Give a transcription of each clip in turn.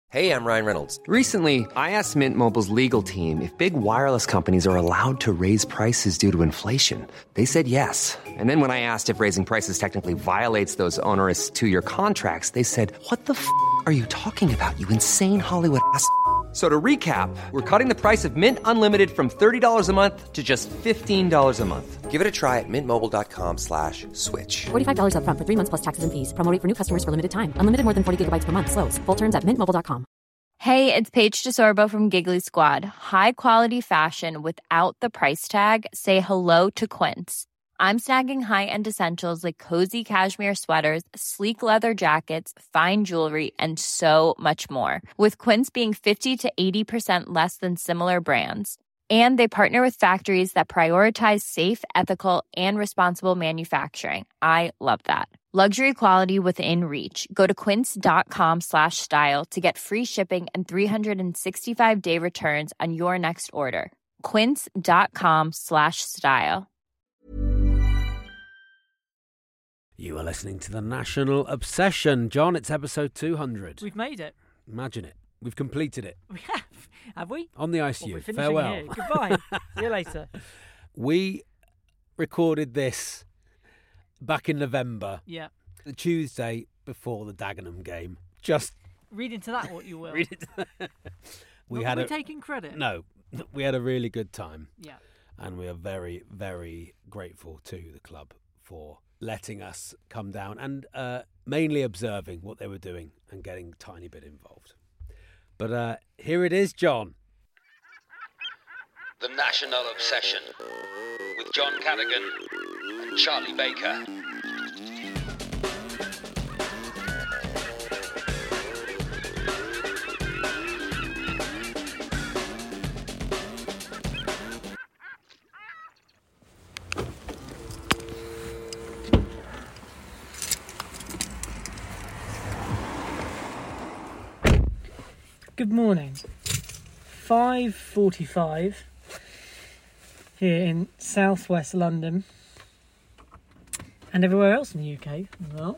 Hey, I'm Ryan Reynolds. Recently, I asked Mint Mobile's legal team if big wireless companies are allowed to raise prices due to inflation. They said yes. And then when I asked if raising prices technically violates those onerous two-year contracts, they said, "What the f*** are you talking about, you insane Hollywood ass?" So to recap, we're cutting the price of Mint Unlimited from $30 a month to just $15 a month. Give it a try at mintmobile.com/switch. $45 up front for 3 months plus taxes and fees. Promo rate for new customers for limited time. Unlimited more than 40 gigabytes per month. Slows full terms at mintmobile.com. Hey, it's Paige DeSorbo from Giggly Squad. High quality fashion without the price tag. Say hello to Quince. I'm snagging high-end essentials like cozy cashmere sweaters, sleek leather jackets, fine jewelry, and so much more. With Quince being 50 to 80% less than similar brands. And they partner with factories that prioritize safe, ethical, and responsible manufacturing. I love that. Luxury quality within reach. Go to quince.com/style to get free shipping and 365-day returns on your next order. Quince.com/style. You are listening to The National Obsession. John, it's episode 200. We've made it. Imagine it. We've completed it. We have. Have we? On the Well, ICU. we're finishing Farewell. here. Goodbye. See you later. We recorded this back in November, Yeah. the Tuesday before the Dagenham game. Just Read into that what you will. read it. Not that we're taking credit. No, we had a really good time. Yeah. And we are very, very grateful to the club for letting us come down and mainly observing what they were doing and getting a tiny bit involved. But here it is, John. The National Obsession with John Cadigan and Charlie Baker. Good morning. 5:45 here in southwest London and everywhere else in the UK as well.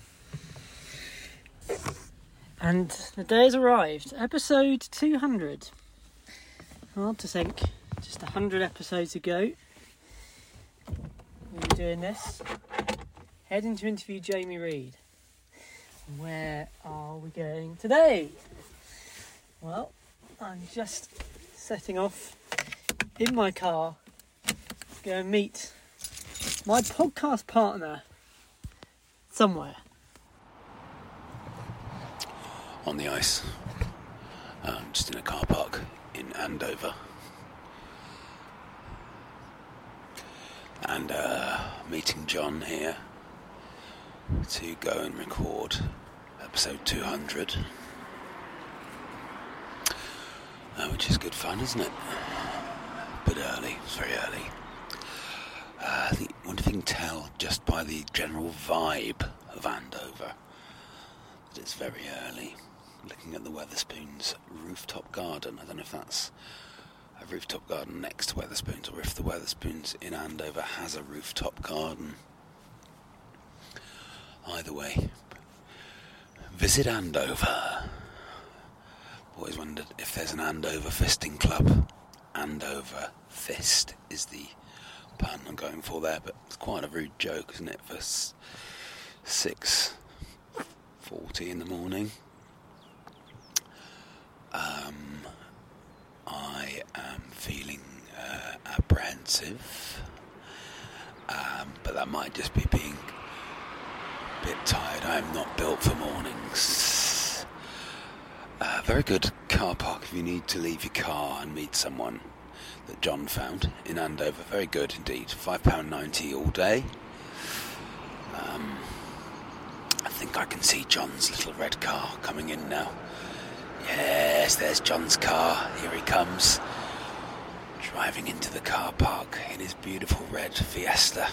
And the day has arrived. Episode 200. Hard to think. Just 100 episodes ago. We were doing this. Heading to interview Jamie Reid. Where are we going today? Well, I'm just setting off in my car to go and meet my podcast partner somewhere. On the ice. Just in a car park in Andover. And meeting John here to go and record episode 200. Which is good fun, isn't it? But early, it's very early. I think, wonder if you can tell just by the general vibe of Andover that it's very early. Looking at the Wetherspoons rooftop garden. I don't know if that's a rooftop garden next to Wetherspoons or if the Wetherspoons in Andover has a rooftop garden. Either way, visit Andover. Always wondered if there's an Andover fisting club. Andover fist is the pun I'm going for there, but it's quite a rude joke, isn't it, for 6:40 in the morning. I am feeling apprehensive, but that might just be being a bit tired. I am not built for mornings. Very good car park if you need to leave your car and meet someone that John found in Andover. Very good indeed. £5.90 all day. I think I can see John's little red car coming in now. Yes, there's John's car. Here he comes. Driving into the car park in his beautiful red Fiesta.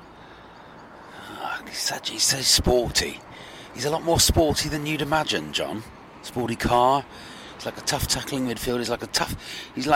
He's so sporty. He's a lot more sporty than you'd imagine, John. Sporty car. He's like a tough tackling midfielder. He's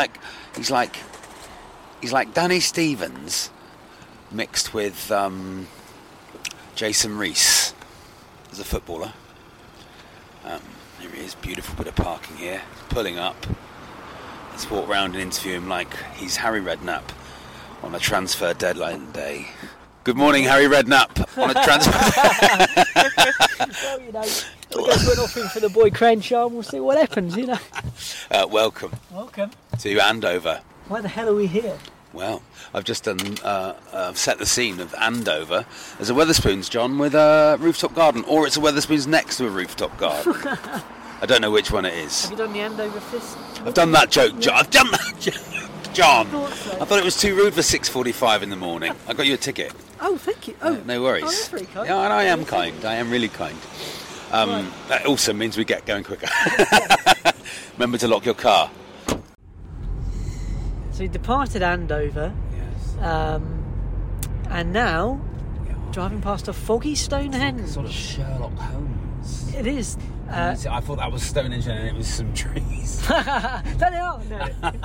like Danny Stevens mixed with Jason Reese as a footballer. There he is, beautiful bit of parking here. Pulling up. Let's walk round and interview him like he's Harry Redknapp on a transfer deadline day. Good morning, Harry Redknapp on a transfer. Well, you know, we'll go for an offering for the boy Crenshaw and we'll see what happens, you know. Welcome Welcome. to Andover. Why the hell are we here? Well, I've just done set the scene of Andover. There's a Wetherspoons, John, with a rooftop garden, or it's a Wetherspoons next to a rooftop garden. I don't know which one it is. Have you done the Andover fist? I've done that joke, John. I've done that joke, John. I I thought it was too rude for 6:45 in the morning. I got you a ticket. Oh, thank you. Oh, No worries. Oh, that's very kind. Yeah, and I am kind. I am really kind. Right. That also means we get going quicker. Remember to lock your car. So we departed Andover, Yes. and now driving past a foggy Stonehenge. Sort of Sherlock Holmes. It is. I thought that was Stonehenge and it was some trees. There they are. No.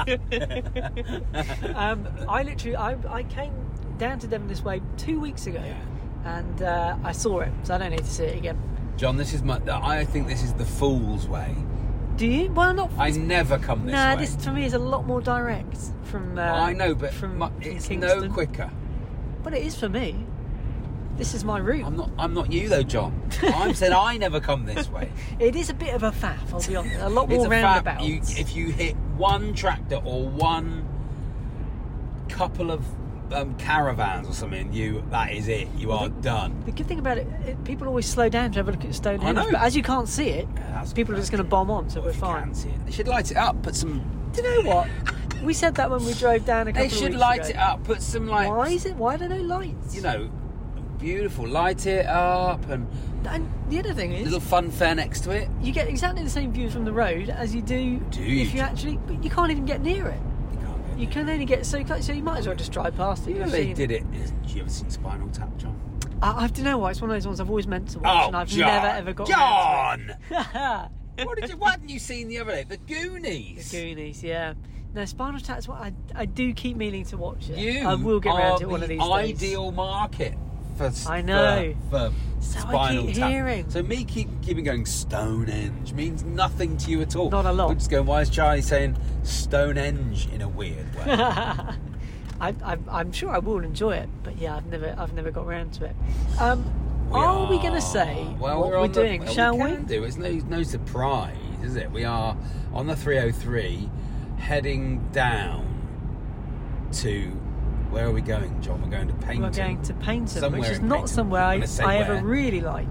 I came down to Devon this way 2 weeks ago, and I saw it, so I don't need to see it again. John, I think this is the fool's way. Do you? Well, not. I never come this way. Nah, this for me is a lot more direct from. I know, but from it's Kingston. no quicker. But it is for me. This is my route. I'm not you though, John. I'm saying I never come this way. It is a bit of a faff, I'll be honest. A lot more It's a fact. roundabouts. If you hit one tractor or one couple of caravans or something, that is it. You are done. The good thing about it, people always slow down to have a look at Stonehenge. I know. But as you can't see it, that's people are just going to bomb on, so Well, we're if you fine. can see it. They should light it up. Put some. Do you know what? We said that when we drove down a couple They of should weeks light ago. it up. Put some like. Why is it? Why are there no lights? You know, beautiful. Light it up and And the other thing is, little fun fair next to it. you get exactly the same view from the road as you do you? if you actually. But you can't even get near it. You can't get You can only get so close, so you might as well just drive past it. You know You've they seen did it. You ever seen Spinal Tap, John? I do know why. It's one of those ones I've always meant to watch, and I've John. never ever got John! around to it. What hadn't you seen the other day? The Goonies. The Goonies, yeah. No, Spinal Tap's what I do keep meaning to watch it. You I will get around to it one of these days. ideal market for I know. for So I Spinal keep Tap. hearing. So me keeping going Stonehenge means nothing to you at all. Not a lot. We're just going, why is Charlie saying Stonehenge in a weird way? I'm sure I will enjoy it, but yeah, I've never got around to it. Are we going to say what we're doing? Shall we? we? Can do. It's no surprise, is it? We are on the 303, heading down to. Where are we going, John? We're going to Paynton. We're going to Paynton, Somewhere which is in not Paynton. somewhere I'm gonna say I ever where. really like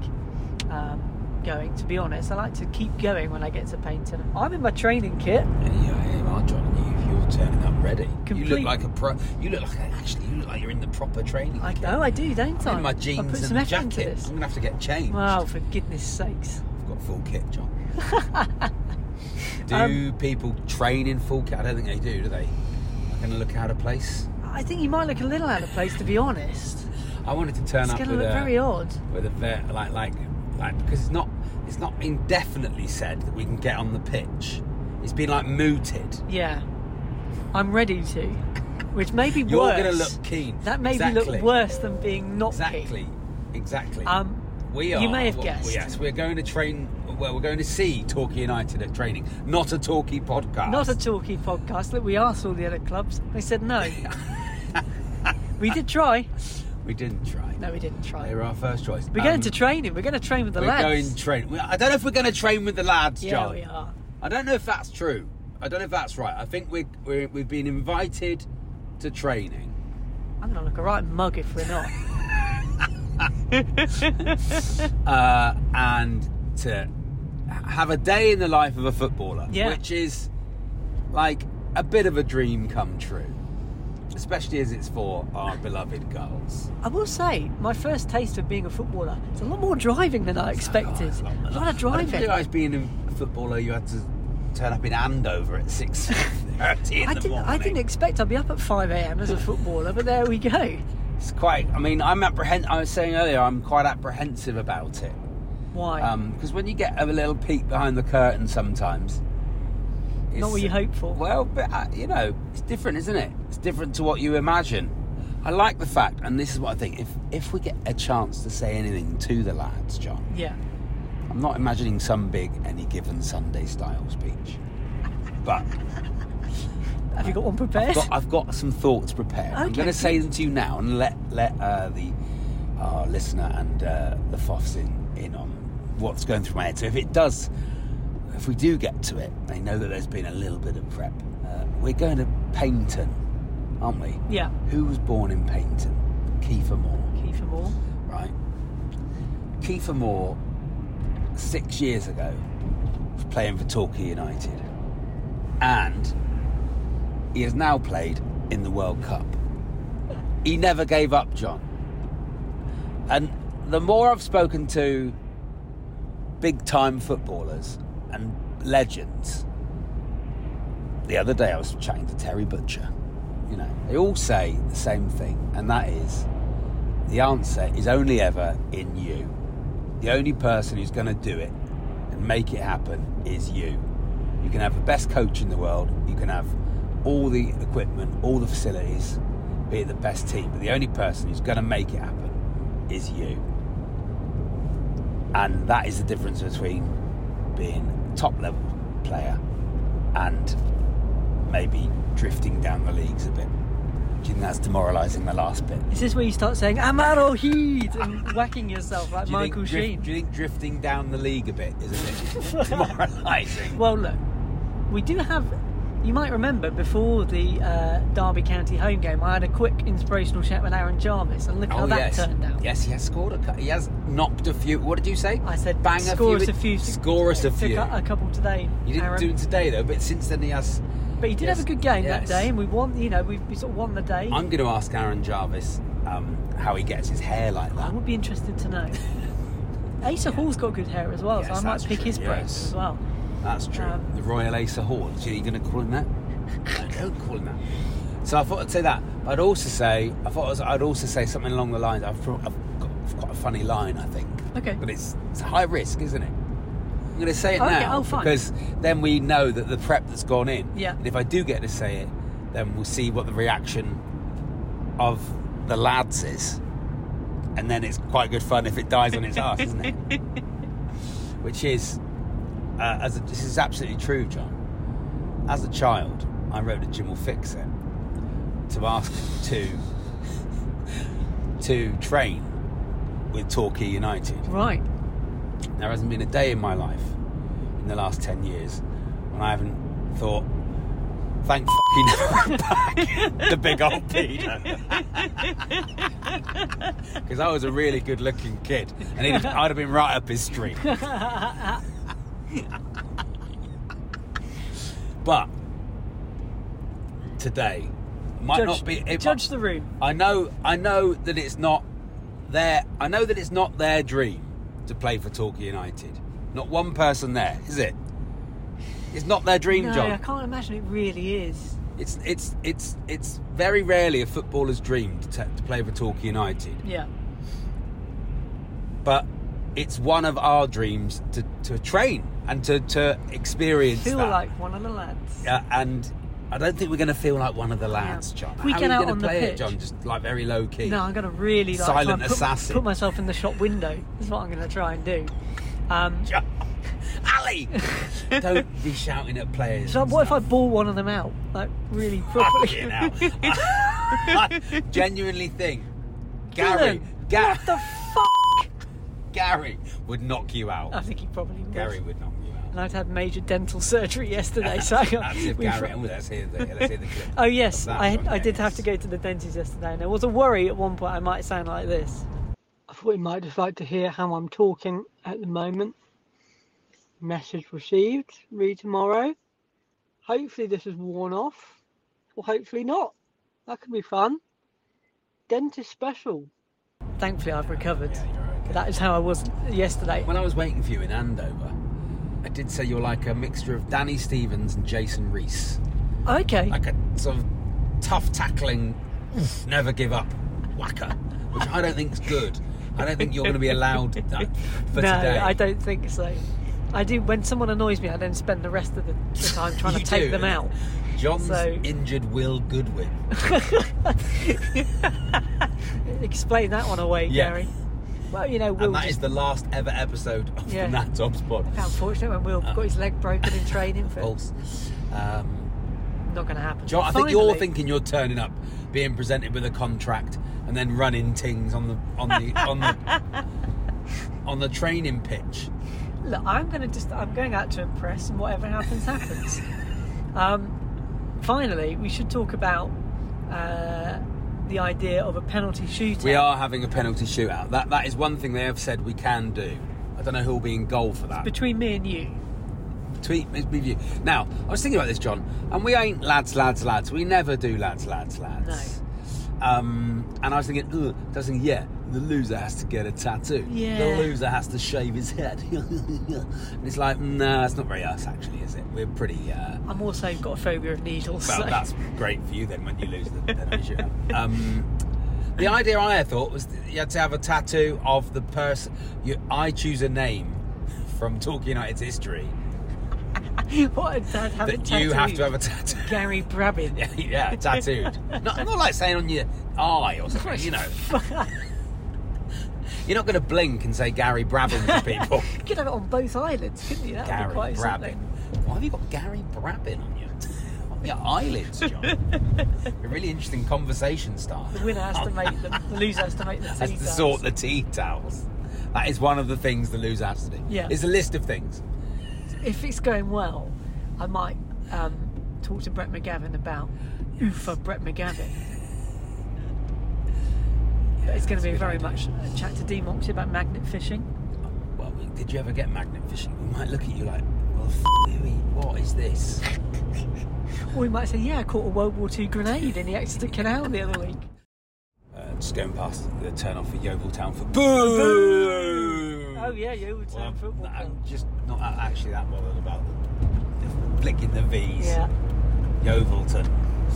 going. To be honest, I like to keep going when I get to Paynton. I'm in my training kit. Yeah, you are, John. You're turning up ready. You Complete- look like a pro. You look like you're in the proper training. I kit. know I do, don't I? I'm in my I jeans put and some a effort into jacket. this. I'm gonna have to get changed. Wow, for goodness sakes! I've got full kit, John. Do people train in full kit? I don't think they do they? I'm going to look out of place. I think you might look a little out of place, to be honest. I wanted to turn It's up going to with look very odd. with a like because it's not indefinitely said that we can get on the pitch. It's been like mooted. Yeah, I'm ready to, which may be You're worse. going to look keen. That may Exactly. be look worse than being not Exactly. keen. Exactly. You We are. may have guessed. Yes, we're going to train. Well, we're going to see Torquay United at training, not a Torquay podcast. Not a Torquay podcast. Look, we asked all the other clubs. They said no. We did try. We didn't try. No, we didn't try. They were our first choice. We're going to training. We're going to train with the We're lads. going to train. I don't know if we're going to train with the lads, Yeah, John. we are. I don't know if that's true. I don't know if that's right. I think we've been invited to training. I'm going to look a right mug if we're not. And to have a day in the life of a footballer, Yeah. which is like a bit of a dream come true, especially as it's for our beloved girls. I will say, my first taste of being a footballer, it's a lot more driving than I expected. A lot of I didn't driving. realise being a footballer you had to turn up in Andover at 6:30 in the morning. I didn't expect I'd be up at 5 a.m. as a footballer, but there we go. It's quite. I mean, I was saying earlier, I'm quite apprehensive about it. Why? Because when you get a little peek behind the curtain, sometimes. Not what you hope for. Well, but it's different, isn't it? It's different to what you imagine. I like the fact, and this is what I think. If we get a chance to say anything to the lads, John, Yeah. I'm not imagining some big Any Given Sunday style speech. But have you got one prepared? I've got some thoughts prepared. Okay, I'm going to say them to you now and let our listener and the FOFs in on what's going through my head. So if we do get to it, they know that there's been a little bit of prep. We're going to Paignton, aren't we? Yeah. Who was born in Paignton? Kiefer Moore. Kiefer Moore. Right. Kiefer Moore, 6 years ago, was playing for Torquay United. And he has now played in the World Cup. He never gave up, John. And the more I've spoken to big-time footballers and legends, the other day I was chatting to Terry Butcher. You know, they all say the same thing, and that is the answer is only ever in you. The only person who's going to do it and make it happen is you. You can have the best coach in the world, you can have all the equipment, all the facilities, be it the best team, but the only person who's going to make it happen is you. And that is the difference between being a top level player and maybe drifting down the leagues a bit. Do you think that's demoralising, the last bit? Is this where you start saying Amaro Heed and whacking yourself like Michael Sheen? Do you think drifting down the league a bit is a bit demoralising? Well, look, we do have... You might remember before the Derby County home game, I had a quick inspirational chat with Aaron Jarvis, and look how that turned out. Yes, he has scored he has knocked a few. What did you say? I said bang score us a few. Score us a few. A couple today. You didn't Aaron. do it today though, but since then he has. But he did have a good game that day, and we won. You know, we sort of won the day. I'm going to ask Aaron Jarvis how he gets his hair like that. I would be interested to know. Asa Hall's got good hair as well, so I might pick his brains as well. That's true. The Royal Asa Hall. Are you going to call him that? No, don't call him that. So I thought I'd say that. I'd also say something along the lines. I've got quite a funny line, I think. Okay. But it's high risk, isn't it? I'm going to say it now because then we know that the prep that's gone in. Yeah. And if I do get to say it, then we'll see what the reaction of the lads is, and then it's quite good fun if it dies on its arse, isn't it? Which is, this is absolutely true, John. As a child, I wrote to Jim Will Fix It to ask him to train with Torquay United. Right. There hasn't been a day in my life in the last 10 years when I haven't thought, thank fucking never back the big old Peter. Because I was a really good looking kid and I'd have been right up his street. But today might not be. Judge the room. I know that it's not their. I know that it's not their dream to play for Torquay United. Not one person there, is it? It's not their dream, No, John. I can't imagine it really is. It's very rarely a footballer's dream to play for Torquay United. Yeah. But it's one of our dreams to train and to experience Feel that. like one of the lads. And I don't think we're going to feel like one of the lads, John. We How get are you out going on to the play pitch. it, John? Just like very low key. No, I'm going to really Silent assassin. Put myself in the shop window. That's what I'm going to try and do. John, Ali, don't be shouting at players. So what if I ball one of them out, like really properly? I genuinely think Gary, what the fuck? Gary would knock you out. I think he probably would. Gary would knock you out. And I'd had major dental surgery yesterday, so That's if Gary. Let's hear the clip. Oh yes, That I did have to go to the dentist yesterday, and there was a worry at one point I might sound like this. I thought you might just like to hear how I'm talking at the moment. Message received. Read tomorrow. Hopefully this is worn off, or hopefully not. That could be fun. Dentist special. Thankfully I've recovered. But that is how I was yesterday. When I was waiting for you in Andover, I did say you're like a mixture of Danny Stevens and Jason Reese. Okay. Like a sort of tough tackling, never give up whacker, which I don't think is good. I don't think you're going to be allowed that for today. No, I don't think so. I do. When someone annoys me, I then spend the rest of the time trying to take them out. John's injured Will Goodwin. Explain that one away, Gary. Well, you know, Will and that just, is the last ever episode of Yeah. the Nat Tops pod. how unfortunate when Will got his leg broken in training. For False. not going to happen. John, I But think you're finally- thinking you're turning up, being presented with a contract, and then running things on the training pitch. Look, I'm going out to impress, and whatever happens, happens. Finally, we should talk about the idea of a penalty shootout. We are having a penalty shootout. That is one thing they have said we can do. I don't know who will be in goal for that. Between me and you. Tweet with you. Now, I was thinking about this, John, and we ain't lads. We never do lads. No. And I was thinking, the loser has to get a tattoo. Yeah. The loser has to shave his head. And it's like, no, it's not very us, actually, is it? We're pretty... I'm also got a phobia of needles. Well, so. that's great for you then when you lose the penalty shootout. The idea I had thought was that you had to have a tattoo of the person... I choose a name from Torquay United's history... What, Dad, have it that tattooed? you have to have a tattoo. Gary Brabbin. Yeah, tattooed. Not like saying on your eye or something, you know. You're not going to blink and say Gary Brabbin to people. You could have it on both eyelids, couldn't you? That would Gary be quite Brabbin. something. Why have you got Gary Brabbin on your eyelids, John? A really interesting conversation starter. The winner has to make them. The loser has to make the tea Has to towels. sort the tea towels. That is one of the things the loser has to do. Yeah. It's a list of things. If it's going well, I might talk to Brett McGavin about Oofa Brett McGavin. But it's going to be very much a chat to Dean Moxley about magnet fishing. Well, did you ever get magnet fishing? We might look at you like, well, what is this? Or we might say, yeah, I caught a World War II grenade in the Exeter Canal the other week. Just going past the turn off for Yeovil Town for boo! Oh yeah, Yeovil Town football club. I'm just not actually that bothered about the flicking the V's. Yeah. Yeovilton.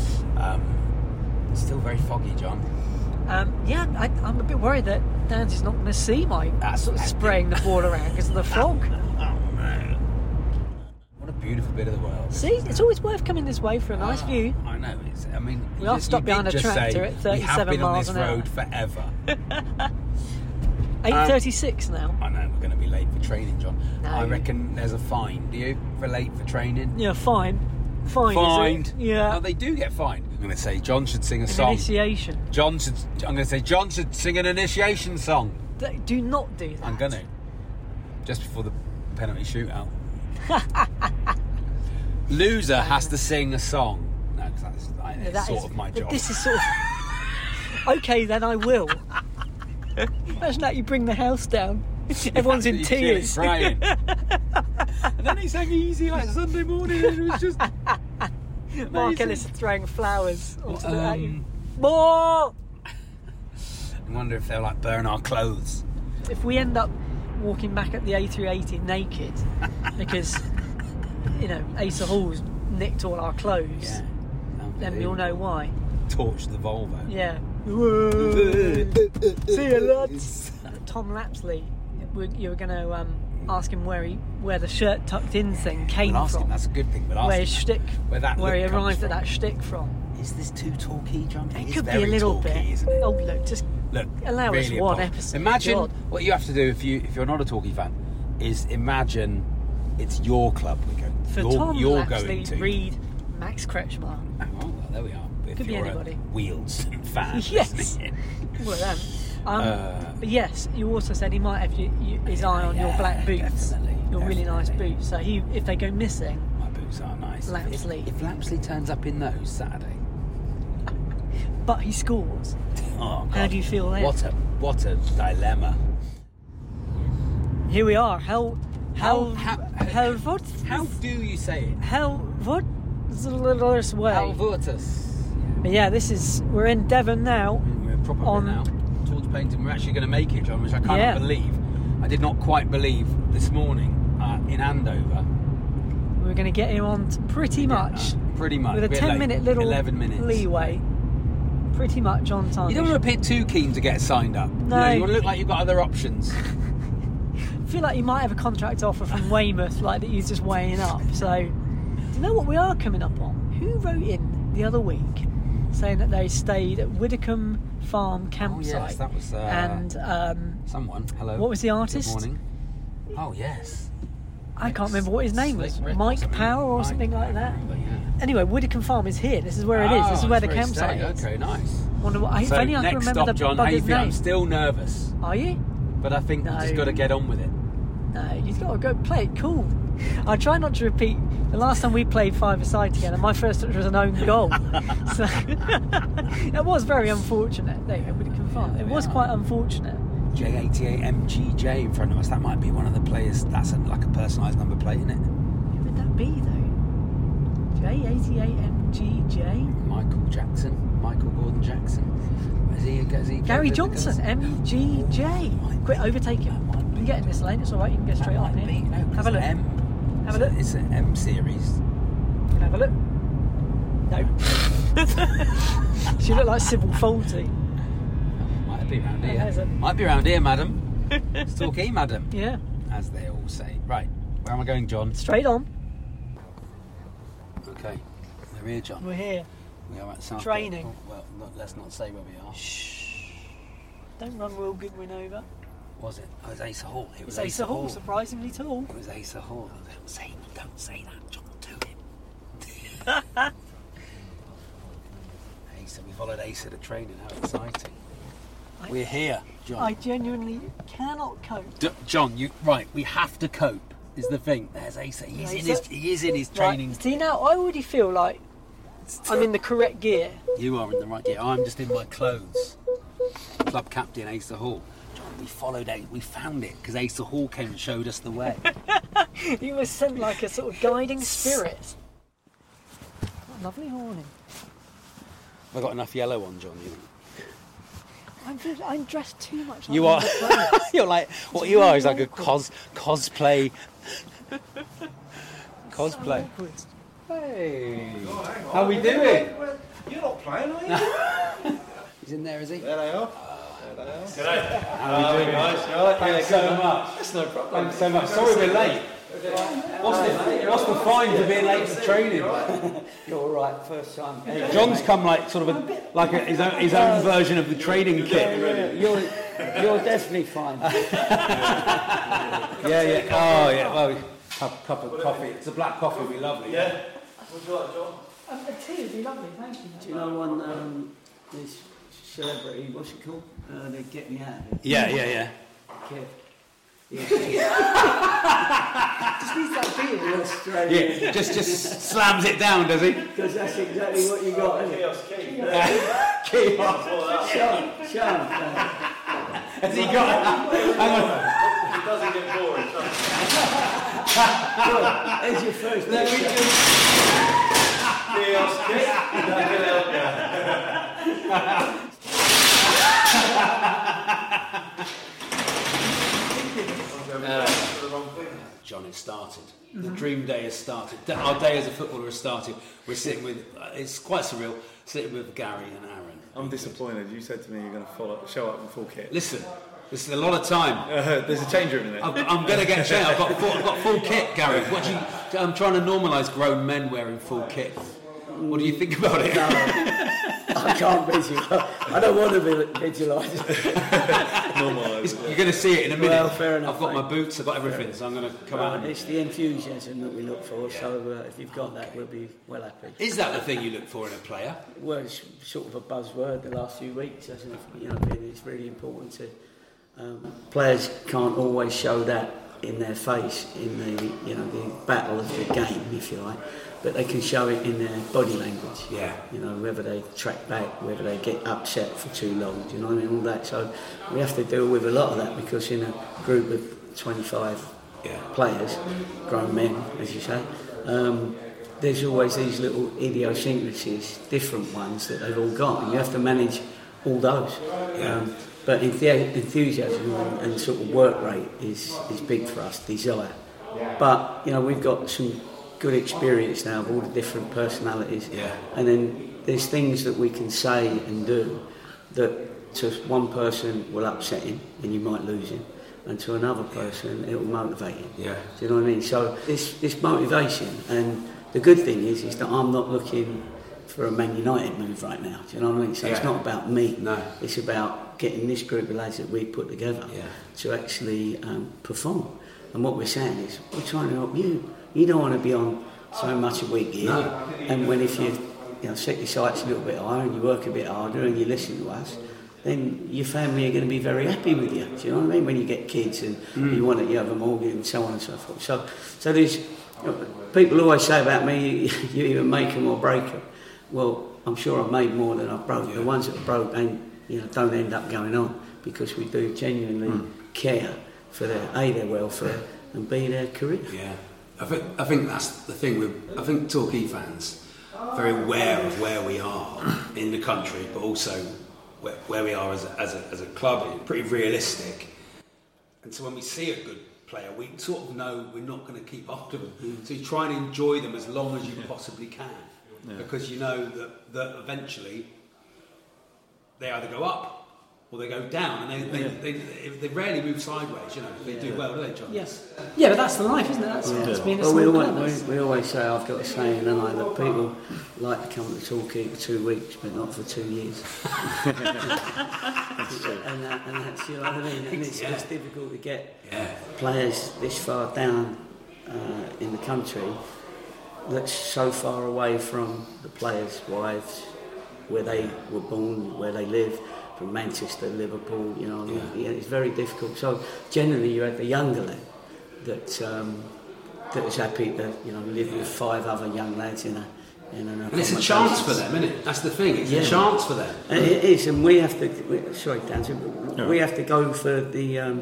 Still very foggy, John. Yeah, I'm a bit worried that Dan's is not going to see my sort of spraying the ball around because of the fog. Oh no! What a beautiful bit of the world. See, it's always worth coming this way for a nice view. I know. I mean, We are stopped behind a tractor at 37 we have been miles on an this hour. road forever. 8:36 now. I know we're going to be late for training, John. No. I reckon there's a fine. Do you for late for training? Yeah, fine. Fine. Fined. Is it? Yeah. Oh, they do get fined. I'm going to say John should sing a An song. initiation. I'm going to say John should sing an initiation song. Do not do that. I'm going to. Just before the penalty shootout. Loser has to sing a song. No, because Yeah, that's that sort is- of my job. This is sort of... Okay, then I will. Imagine that you bring the house down. Everyone's in Absolutely tears. crying. And then he sang Easy like Sunday morning, and it was just... Mark Ellis throwing flowers onto the at you. Um, More! I wonder if they'll like burn our clothes. If we end up walking back at the A380 naked because, you know, Asa Hall's nicked all our clothes, then you'll know why. Torch the Volvo. Yeah. See you, lads. Tom Lapsley, you were going to ask him where the shirt tucked in thing came We'll ask from. him, that's a good thing. We'll ask Where him his shtick, where that where he look comes arrived at from. that shtick from. Is this too Torquay, John? It is could be very a little Torquay, bit. isn't it? Oh, look, just Look, allow us really one apart. episode. Imagine God. what you have to do if you're not a Torquay fan is imagine it's your club we're going to. For Tom Lapsley, Reed, Max Kretschmar. Oh, well, there we are. If Could be you're anybody. a Wheels fan, Yes. listening in. All of them. But yes, you also said he might have his eye on your black boots. Your really nice boots. So if they go missing, My boots are nice. Lapsley. If Lapsley turns up in those Saturday, but he scores. oh God, How do you feel then? What a dilemma. Here we are. How Helvoort? How do you say it? Helvoort? This way. Alvortus. But yeah, we're in Devon now. We're probably On- now towards Paynton. We're actually going to make it, John, which I can't Yeah. believe. I did not quite believe this morning in Andover. We're going to get him on pretty much. Pretty much. With a We're 10-minute late. little 11 minutes. leeway. Pretty much on time. You don't want to appear too keen to get signed up. No. You want to look like you've got other options. I feel like you might have a contract offer from Weymouth, like that you're just weighing up. So, do you know what we are coming up on? Who wrote in the other week saying that they stayed at Widdicombe Farm campsite. Oh yes, that was and someone. Hello. what was the artist? Good morning. Oh yes. I can't remember what his name was. Slick Rick Mike Power or something like that. But yeah. Anyway, Widdicombe Farm is here. This is where it is. This is where the campsite is. Okay, nice. Wonder what, if So only I can next remember stop, the John, how you bugger's feel? I'm name. still nervous, Are you? but I think No. we've just got to get on with it. No, you've got to go play it cool. I try not to repeat. The last time we played five-a-side together, my first touch was an own goal. So it was very unfortunate. There you go, Widdicombe Farm. It was quite unfortunate. J88MGJ in front of us. That might be one of the players. That's like a personalised number plate, isn't it? Who would that be, though? J88MGJ? Michael Gordon Jackson. Is he Gary Johnson, MGJ. Quick, overtake him. You can get in this lane, it's alright, you can go straight on here. Have a look. Have a look. It's an M series. Have a look. No. She looked like Sybil Fawlty. Might be round Oh, there's here. it. Might be round here, madam. Stalky, madam. Yeah, As they all say. Right, where am I going, John? straight on. Okay, we're here, John. We're here. We are at South. Training. Oh, well, let's not say where we are. Don't run Will Goodwin over. Was it? Oh, it was Asa Hall. It was It's Asa Hall, surprisingly tall. It was Asa Hall. Don't say that, John, to him. Asa, we followed Asa to training. How exciting! We're here, John. I genuinely cannot cope. John, we have to cope. Is the thing. There's Asa. He is in his training. Right. See, now I already feel like I'm in the correct gear. You are in the right gear. I'm just in my clothes. Club captain Asa Hall. John, we found it because Asa Hall came and showed us the way. He was sent like a sort of guiding spirit. What a lovely morning. Have I got enough yellow on, John? You think? I'm dressed too much. Like You are. my clothes. You're like what you are is like a cosplay. Cosplay. Awkward. Hey, how we doing? You're not playing, are you? He's in there, is he? There they are. How are we doing, guys? Thanks so much. That's no problem. Thanks so much. Sorry we're late. What's the fine for being late for training? You're all right, first time. John's come like sort of his own version of the training kit. You're definitely fine. Yeah. Oh yeah. Well, cup of coffee. It's a black coffee. We lovely. Yeah. Would you like, John? A tea would be lovely, thank you. Do you know one, this celebrity, what's it called? They Get Me Out of It. Yeah. Kev. Just needs that beer. You're Australian. Yeah. Just slams it down, does he? Because that's exactly what you got, isn't it? Sean. Has he got? Hang on. It doesn't get boring, does There's your first There we go. Chaos kick. That can help John, it started. The dream day has started. Our day as a footballer has started. We're sitting with. It's quite surreal. Sitting with Gary and Aaron. I'm disappointed. You said to me you're going to show up in full kit. Listen, this is a lot of time. There's a change room in there. I'm going to get changed. I've got full kit, Gary. I'm trying to normalise grown men wearing full kit. What do you think about it? I can't visualise. I don't want to visualise. You're going to see it in a minute. Well, fair enough, I've got my mate. boots. I've got everything. So I'm going to come out. It's the enthusiasm that we look for, so if you've got that, we'll be well happy. Is that the thing you look for in a player? Well, it's sort of a buzzword the last few weeks, hasn't it? It's really important to... players can't always show that in their face, in the battle of the game, if you like, but they can show it in their body language. Yeah. Whether they track back, whether they get upset for too long, do you know what I mean? All that. So we have to deal with a lot of that because in a group of 25 players, grown men, as you say, there's always these little idiosyncrasies, different ones that they've all got, and you have to manage all those. But enthusiasm and sort of work rate is big for us, desire. But, we've got some good experience now of all the different personalities. Yeah. And then there's things that we can say and do that to one person will upset him and you might lose him, and to another person it will motivate him. Yeah. Do you know what I mean? So this motivation, and the good thing is that I'm not looking for a Man United move right now. Do you know what I mean? So it's not about me. No. It's about getting this group of lads that we put together to actually perform. And what we're saying is, we're trying to help you. You don't want to be on so much a week here. No. And when if you set your sights a little bit higher and you work a bit harder and you listen to us, then your family are going to be very happy with you. Do you know what I mean? When you get kids and you have a mortgage and so on and so forth. So there's people always say about me, you either make them or break them. Well, I'm sure I've made more than I've broke. The ones that are broke don't end up going on, because we do genuinely care for their welfare and B, their career. Yeah, I think that's the thing. I think Torquay fans are very aware of where we are in the country, but also where we are as a club. Pretty realistic. And so when we see a good player, we sort of know we're not going to keep after them. So you try and enjoy them as long as you possibly can. Yeah. Because you know that eventually they either go up or they go down, and they rarely move sideways. They do well, do they, John? Yes. Yeah, but that's the life, isn't it? That's being a small club. We always say, I've got a saying, don't I, that people like to come to Torquay for 2 weeks, but not for 2 years. That's true. And that's, you know what I mean? And it's difficult to get players this far down in the country that's so far away from the players' wives, where they were born, where they live, from Manchester, Liverpool, it's very difficult. So generally you have the younger lad that is happy to live with 5 other young lads in an and it's a chance for them, isn't it? That's the thing, it's a chance for them. And it is, and we have to, sorry Dan, we have to go for the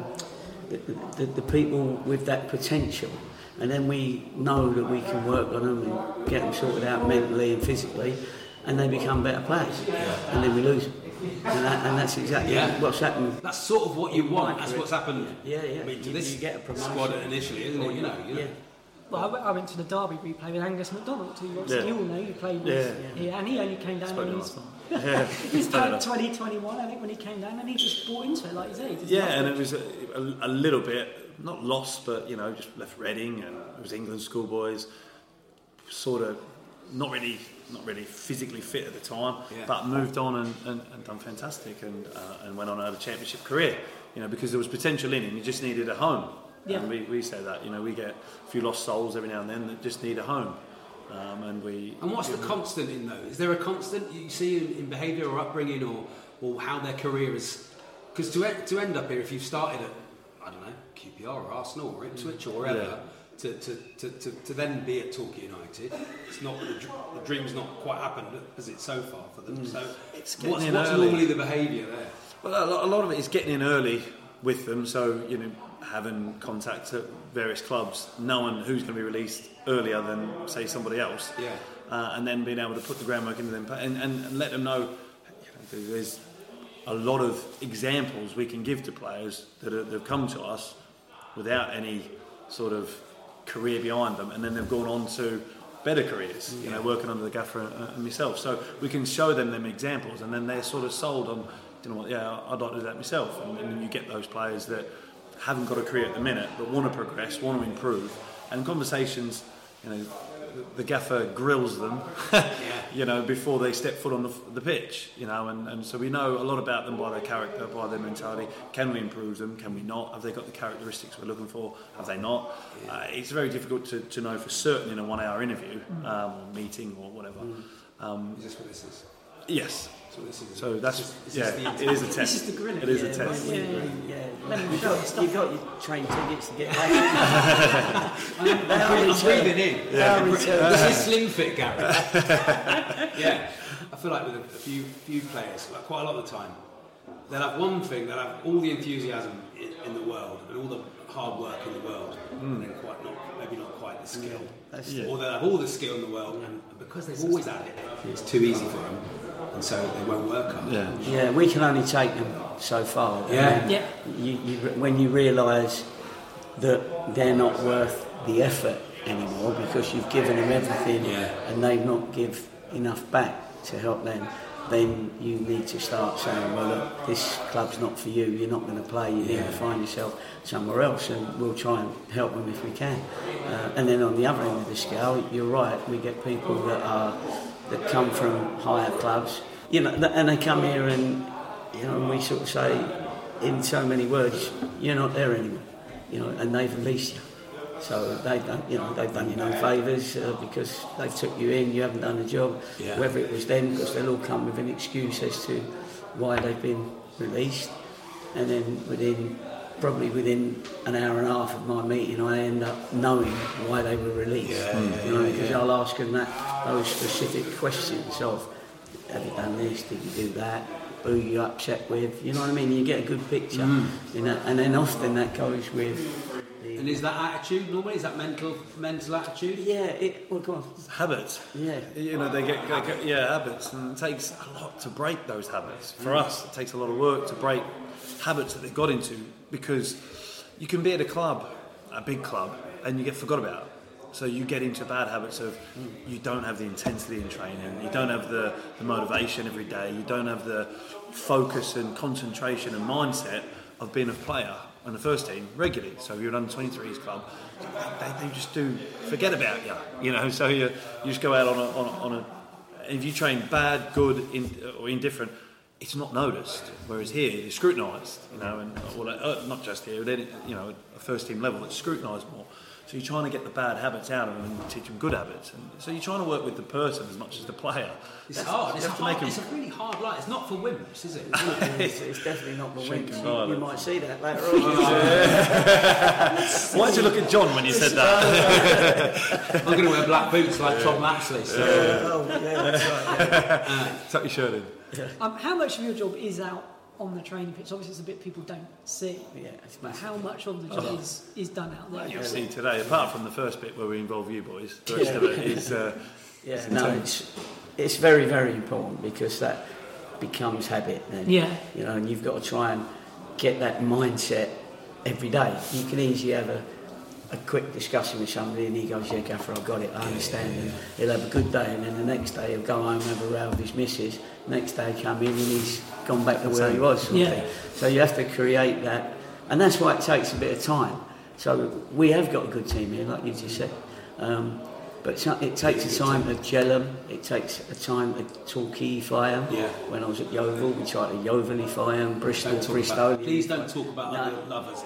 people with that potential. And then we know that we can work on them and get them sorted out mentally and physically, and they become better players. And then we lose them. And that's exactly what's happened. That's sort of what you want. That's what's happened. Yeah. I mean, to this you get a promotion squad initially, isn't it? You know. Well, I went to the Derby replay with Angus MacDonald, who you all know, you played with here, and he only came down when he was playing 2021, I think, when he came down, and he just bought into it, like you say. And it was a little bit, not lost, but, just left Reading, and it was England schoolboys, sort of not really physically fit at the time, but moved on and done fantastic, and went on and had a championship career, because there was potential in him, he just needed a home. Yeah. And we say that, we get a few lost souls every now and then that just need a home. And what's the constant in those? Is there a constant you see in behaviour or upbringing or how their career is? Because to end up here, if you've started at, I don't know, QPR or Arsenal or Ipswich or wherever, to then be at Torquay United, it's not the dream's not quite happened as it's so far for them. So what's normally the behaviour there? Well, a lot of it is getting in early with them, so having contact at various clubs, knowing who's going to be released earlier than say somebody else, and then being able to put the groundwork into them and let them know, there's a lot of examples we can give to players that have come to us without any sort of career behind them, and then they've gone on to better careers, working under the gaffer and myself. So we can show them examples, and then they're sort of sold on, I'd like to do that myself. And you get those players that haven't got a career at the minute, but want to progress, want to improve, and conversations, the gaffer grills them, before they step foot on the pitch, and so we know a lot about them by their character, by their mentality. Can we improve them? Can we not? Have they got the characteristics we're looking for? Have they not? It's very difficult to know for certain in a 1 hour interview, or meeting or whatever. Is this what this is? Yes. So that's it is a test. This is the grilling. It is a test. You've got your train tickets to get back. I'm breathing in. This is slim fit, Gary. I feel like with a few players, like quite a lot of the time, they'll have one thing, they'll have all the enthusiasm in the world and all the hard work in the world, and then maybe not quite the skill. Or they'll have all the skill in the world, and because they've always had it, it's too easy for them, and so they won't work up. Yeah, we can only take them so far. When you realise that they're not worth the effort anymore because you've given them everything and they've not give enough back to help them, then you need to start saying, well, look, this club's not for you, you're not going to play, you need to find yourself somewhere else, and we'll try and help them if we can. And then on the other end of the scale, you're right, we get people that come from higher clubs, and they come here and, we sort of say, in so many words, you're not there anymore, and they've released you. So they've done you no favours because they took you in, you haven't done the job. Yeah. Whether it was them, because they'll all come with an excuse as to why they've been released. And then within an hour and a half of my meeting, I end up knowing why they were released. Because I'll ask them those specific questions of, have you done this, did you do that, who you upset with, you know what I mean? You get a good picture. And then often that goes with... And is that attitude normally? Is that mental attitude? Yeah, go on. Habits. Yeah. They get habits, and it takes a lot to break those habits. For us, it takes a lot of work to break habits that they've got into, because you can be at a big club, and you get forgot about. So you get into bad habits of you don't have the intensity in training, you don't have the motivation every day, you don't have the focus and concentration and mindset of being a player on the first team regularly. So if you're an under-23s club, they just do forget about you. So you just go out on a if you train bad, good, or indifferent, it's not noticed. Whereas here, it's scrutinised, and not just here, but a first team level, it's scrutinised more. So you're trying to get the bad habits out of them and teach them good habits. And so you're trying to work with the person as much as the player. It's hard. It's a really hard life. It's not for wimps, is it? It's definitely not for wimps. You might see that later on. Why did you look at John when you said that? I'm going to wear black boots like Tom Maxley. So. That's right. Tuck your shirt in. How much of your job is out on the training pitch? Obviously it's a bit people don't see. Yeah, it's but how much of the job is done out there? You'll see today, apart from the first bit where we involve you boys, the rest of it is... it's very, very important, because that becomes habit then. Yeah. And you've got to try and get that mindset every day. You can easily have a quick discussion with somebody and he goes, yeah, Gaffer, I've got it, I understand. And he'll have a good day, and then the next day he'll go home and have a row with his missus. Next day he'll come in and he's gone back to where he was. So you have to create that, and that's why it takes a bit of time. So we have got a good team here, like you just said. But it takes a time to gel them, it takes a time to talkify them. Yeah. When I was at Yeovil, we tried to Yeovilify them, Bristol. Please don't talk about other lovers,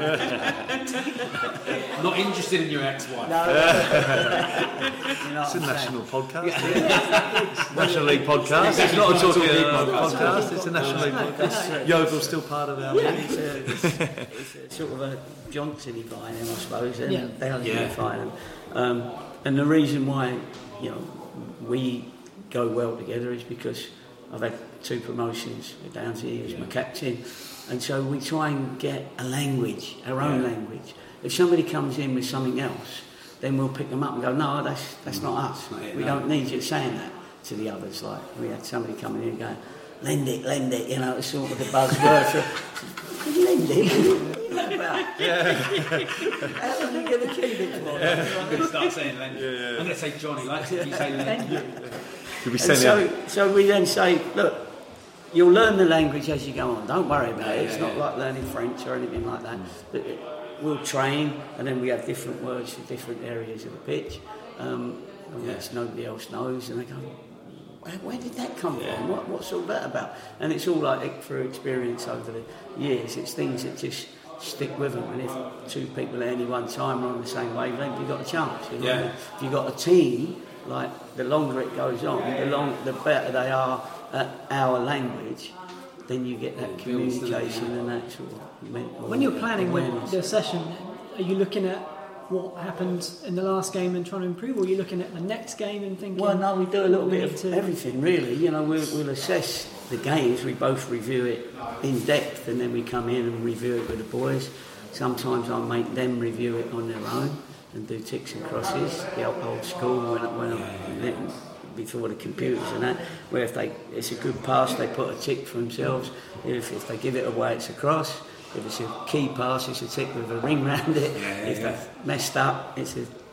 Not interested in your ex-wife. It's a national podcast. National League podcast. It's not a Talking podcast, it's a National League podcast. Yeovil's still part of our league. It's sort of a Johnson-ifying them, I suppose, and Dowling-ifying them. And the reason why, we go well together is because I've had 2 promotions with Downsy as my captain, and so we try and get a language, our own language. If somebody comes in with something else, then we'll pick them up and go, no, that's not us. We don't need you saying that to the others. Like we had somebody coming in going, lend it, it's sort of the buzzword. So, lend it? How long are you going to keep it for? I'm going to start saying lend. I'm going to say Johnny likes it. You say lend. So we then say, look, you'll learn the language as you go on. Don't worry about it. It's not like learning French or anything like that. But we'll train, and then we have different words for different areas of the pitch. Which nobody else knows, and they go, where did that come from? What's all that about? And it's all like through experience over the years. It's things that just stick with them, and if 2 people at any one time are on the same wavelength, you've got a chance. If you've got a team, like the longer it goes on, the better they are at our language, then you get that communication and that sort of mental. When you're planning the session, are you looking at what happened in the last game and trying to improve, or are you looking at the next game and thinking? Well, no, we do a little bit of everything, really. We'll assess the games. We both review it in depth, and then we come in and review it with the boys. Sometimes I'll make them review it on their own and do ticks and crosses, the old school before the computers and that. Where if it's a good pass, they put a tick for themselves. If they give it away, it's a cross. If it's a key pass, it's a tick with a ring round it. If they've messed up, it's a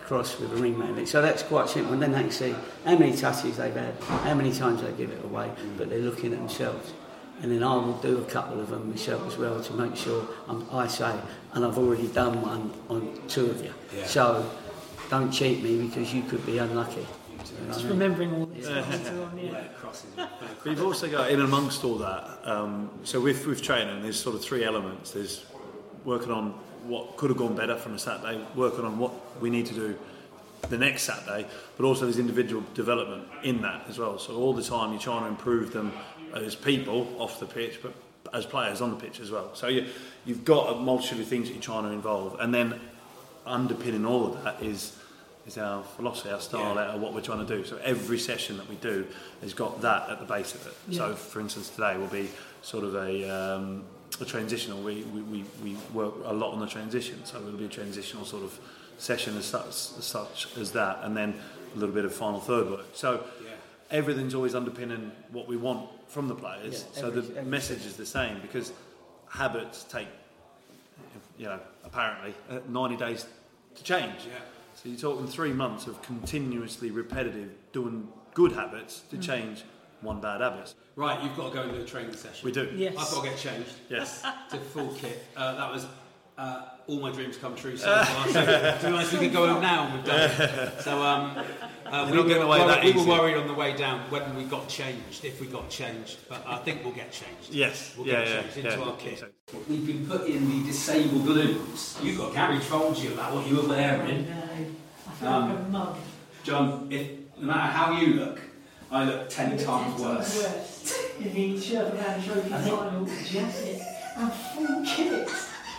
cross with a ring man. So that's quite simple. And then they can see how many touches they've had, how many times they give it away, but they're looking at themselves. And then I will do a couple of them myself as well to make sure I say, and I've already done one on 2 of you. Yeah. So don't cheat me because you could be unlucky. Just remembering all this. But you've also got, in amongst all that, so with training, there's sort of 3 elements. There's working on what could have gone better from a Saturday, working on what we need to do the next Saturday, but also there's individual development in that as well. So all the time you're trying to improve them as people off the pitch, but as players on the pitch as well. So you've got a multitude of things that you're trying to involve, and then underpinning all of that is our philosophy, our style, our what we're trying to do. So every session that we do has got that at the base of it. Yeah. So for instance, today will be sort of a transitional. We work a lot on the transition, so it'll be a transitional sort of session as such as that, and then a little bit of final third work. So everything's always underpinning what we want from the players. So the message is the same, because habits take, apparently 90 days to change. Yeah. So you're talking 3 months of continuously repetitive doing good habits to change one bad habit. Right, you've got to go and do a training session. We do. Yes. I've got to get changed. Yes. To full kit. That was all my dreams come true so far. So, to be honest, we could go home now and we've done it. So we were worried on the way down whether we got changed, if we got changed. But I think we'll get changed. Yes. We'll get changed into our kit. We've been putting the disabled balloons. You got Gary told you about what you were wearing. No, I feel like a mug. John, no matter how you look, I look 10 times worse. In the shirt around trophy final jacket and full kit.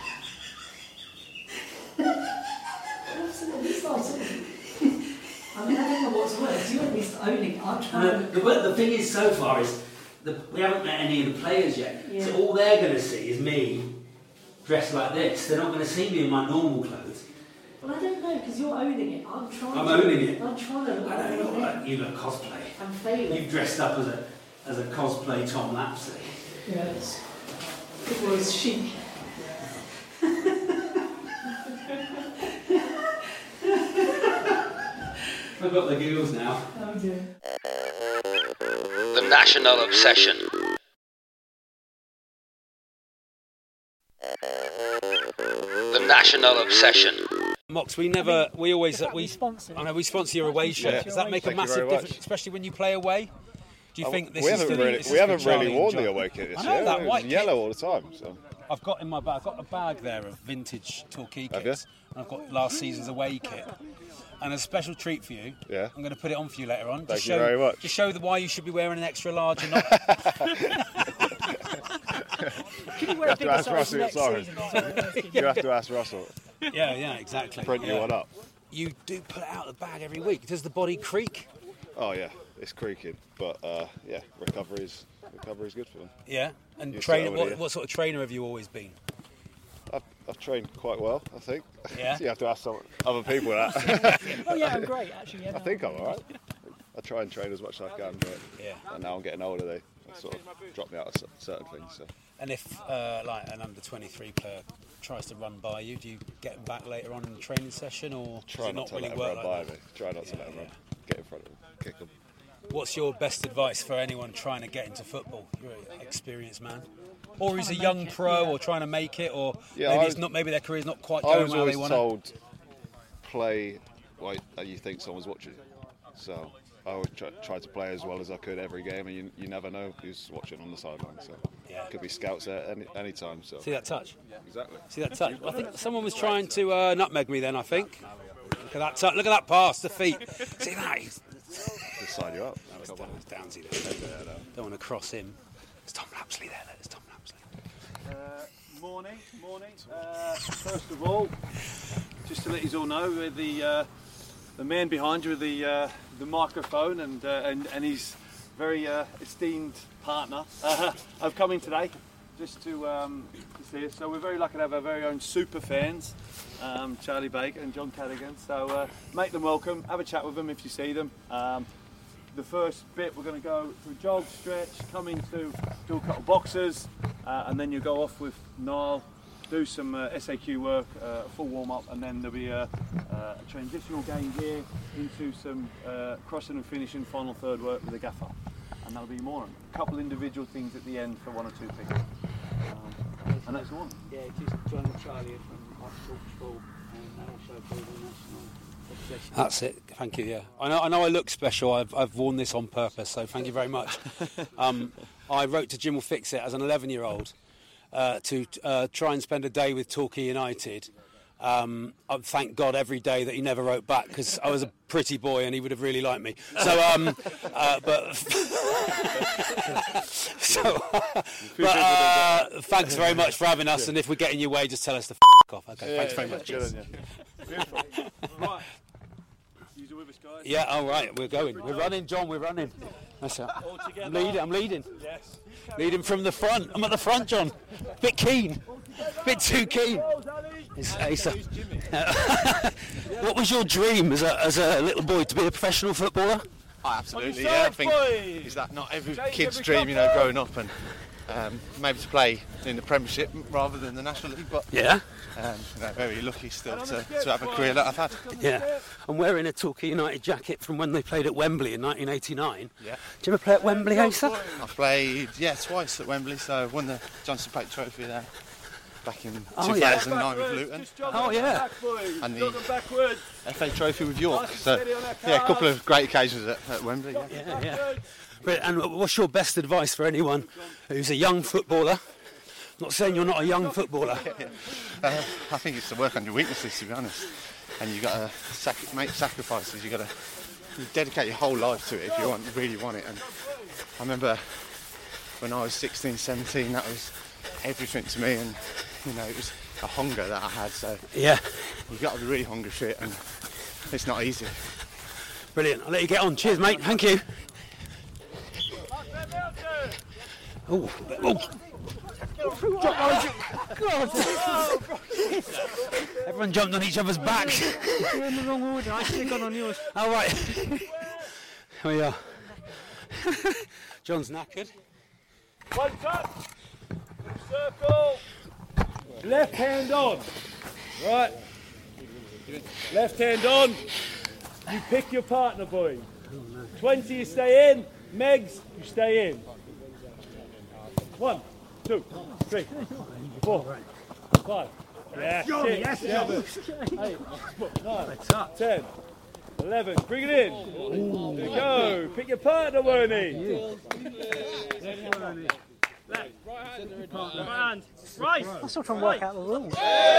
Absolutely, it's like I mean, I don't know what's worse. You're at least owning it. I'm trying the thing is, so far, is we haven't met any of the players yet. Yeah. So all they're going to see is me dressed like this. They're not going to see me in my normal clothes. Well, I don't know, because you're owning it. I'm owning it. I'm trying to look. I don't know what you look cosplay. I'm failing. You've dressed up as a cosplay Tom Lapsley. Yes. It was chic. I've got the giggles now. Oh dear. The National Obsession. The National Obsession. Mox, we sponsor your away shirt. Does that make a massive difference, especially when you play away? Do you think this is we haven't really worn the away kit this year. That white it's yellow all the time. So. I've got in my bag. I've got a bag there of vintage Torquay kits. And I've got last season's away kit. And as a special treat for you, I'm going to put it on for you later on. Thank you very much. To show why you should be wearing an extra large and not. Can you wear a bigger size next season? You have to ask Russell. Yeah, exactly. Print you one up. You do pull it out of the bag every week. Does the body creak? Oh yeah, it's creaking, but recovery is good for them. Yeah, and what sort of trainer have you always been? I've trained quite well, I think. Yeah. So you have to ask some other people that. Oh yeah, I'm great actually. Yeah, I think I'm alright. I try and train as much as I can, but and now I'm getting older, they sort of drop me out of certain things. So. And if like an under-23 player tries to run by you, do you get them back later on in the training session, or try not to let them run by me? Try not to let them run. Get in front of them, kick them. What's your best advice for anyone trying to get into football? You're an experienced man. Or he's a young pro, or trying to make it, or maybe their career's not quite going where they want. I was always told, play like you think someone's watching. So I always try to play as well as I could every game, and you never know who's watching on the sideline. So it could be scouts there any time. So see that touch? Exactly. See that touch? I think someone was trying to nutmeg me then. I think. Look at that touch! Look at that pass, the feet. See that? He'll side you up. Downsy there. Don't want to cross him. There's Tom Lapsley there. There's Tom Lapsley. Morning. First of all, just to let you all know, we're the man behind you with the microphone and his very esteemed partner have come in today just to see us. So we're very lucky to have our very own super fans, Charlie Baker and John Cadigan. So make them welcome. Have a chat with them if you see them. The first bit we're going to go through jog, stretch, come into do a couple of boxes, and then you go off with Niall do some SAQ work, a full warm-up, and then there'll be a transitional game here into some crossing and finishing final third work with the gaffer. And that'll be more. A couple individual things at the end for one or two things. And that's the one. Yeah, just John and Charlie from Oxford and also for the national possession. That's it. Thank you. Yeah, I know. I look special. I've worn this on purpose. So thank you very much. I wrote to Jim Will Fix It as an 11-year-old to try and spend a day with Torquay United. I thank God every day that he never wrote back, because I was a pretty boy and he would have really liked me. So, thanks very much for having us. And if we get in your way, just tell us to f*** off. Okay, thanks very much. Beautiful. Right. You with us, guys? Yeah, all right, we're going. We're running, John. We're running. That's it. I'm leading. Yes. Leading from the front. I'm at the front, John. Bit keen. Bit too keen. What was your dream as a little boy, to be a professional footballer? Oh, absolutely, yeah. I think is that not every kid's dream, growing up, and maybe to play in the Premiership rather than the National League. But yeah, very lucky still to have a career that I've had. Yeah, I'm wearing a Torquay United jacket from when they played at Wembley in 1989. Yeah. Did you ever play at Wembley, Asa? I played, twice at Wembley. So I won the Johnson Plate Trophy there back in 2009 with Luton. Oh yeah. And the FA Trophy with York. So a couple of great occasions at Wembley. Yeah. And what's your best advice for anyone who's a young footballer? I'm not saying you're not a young footballer. I think it's to work on your weaknesses, to be honest. And you've got to make sacrifices. You've got to dedicate your whole life to it if you really want it. And I remember when I was 16, 17, that was everything to me. And it was a hunger that I had. So yeah, you've got to be really hungry for it, and it's not easy. Brilliant. I'll let you get on. Cheers, mate. Thank you. Oh. Everyone jumped on each other's backs. You're in the wrong order. I should have gone on yours. All right. Here we are. John's knackered. One touch. Circle. Left hand on. Right. Left hand on. You pick your partner, boy. 20, you stay in. Megs, you stay in. 1, 2, 3, 4, 5. Yeah, 6, 7, 8, 9, 10, 11. Bring it in. There you go. Pick your partner, Wernie. Left, right hand, right. I'm still trying to work out the rules.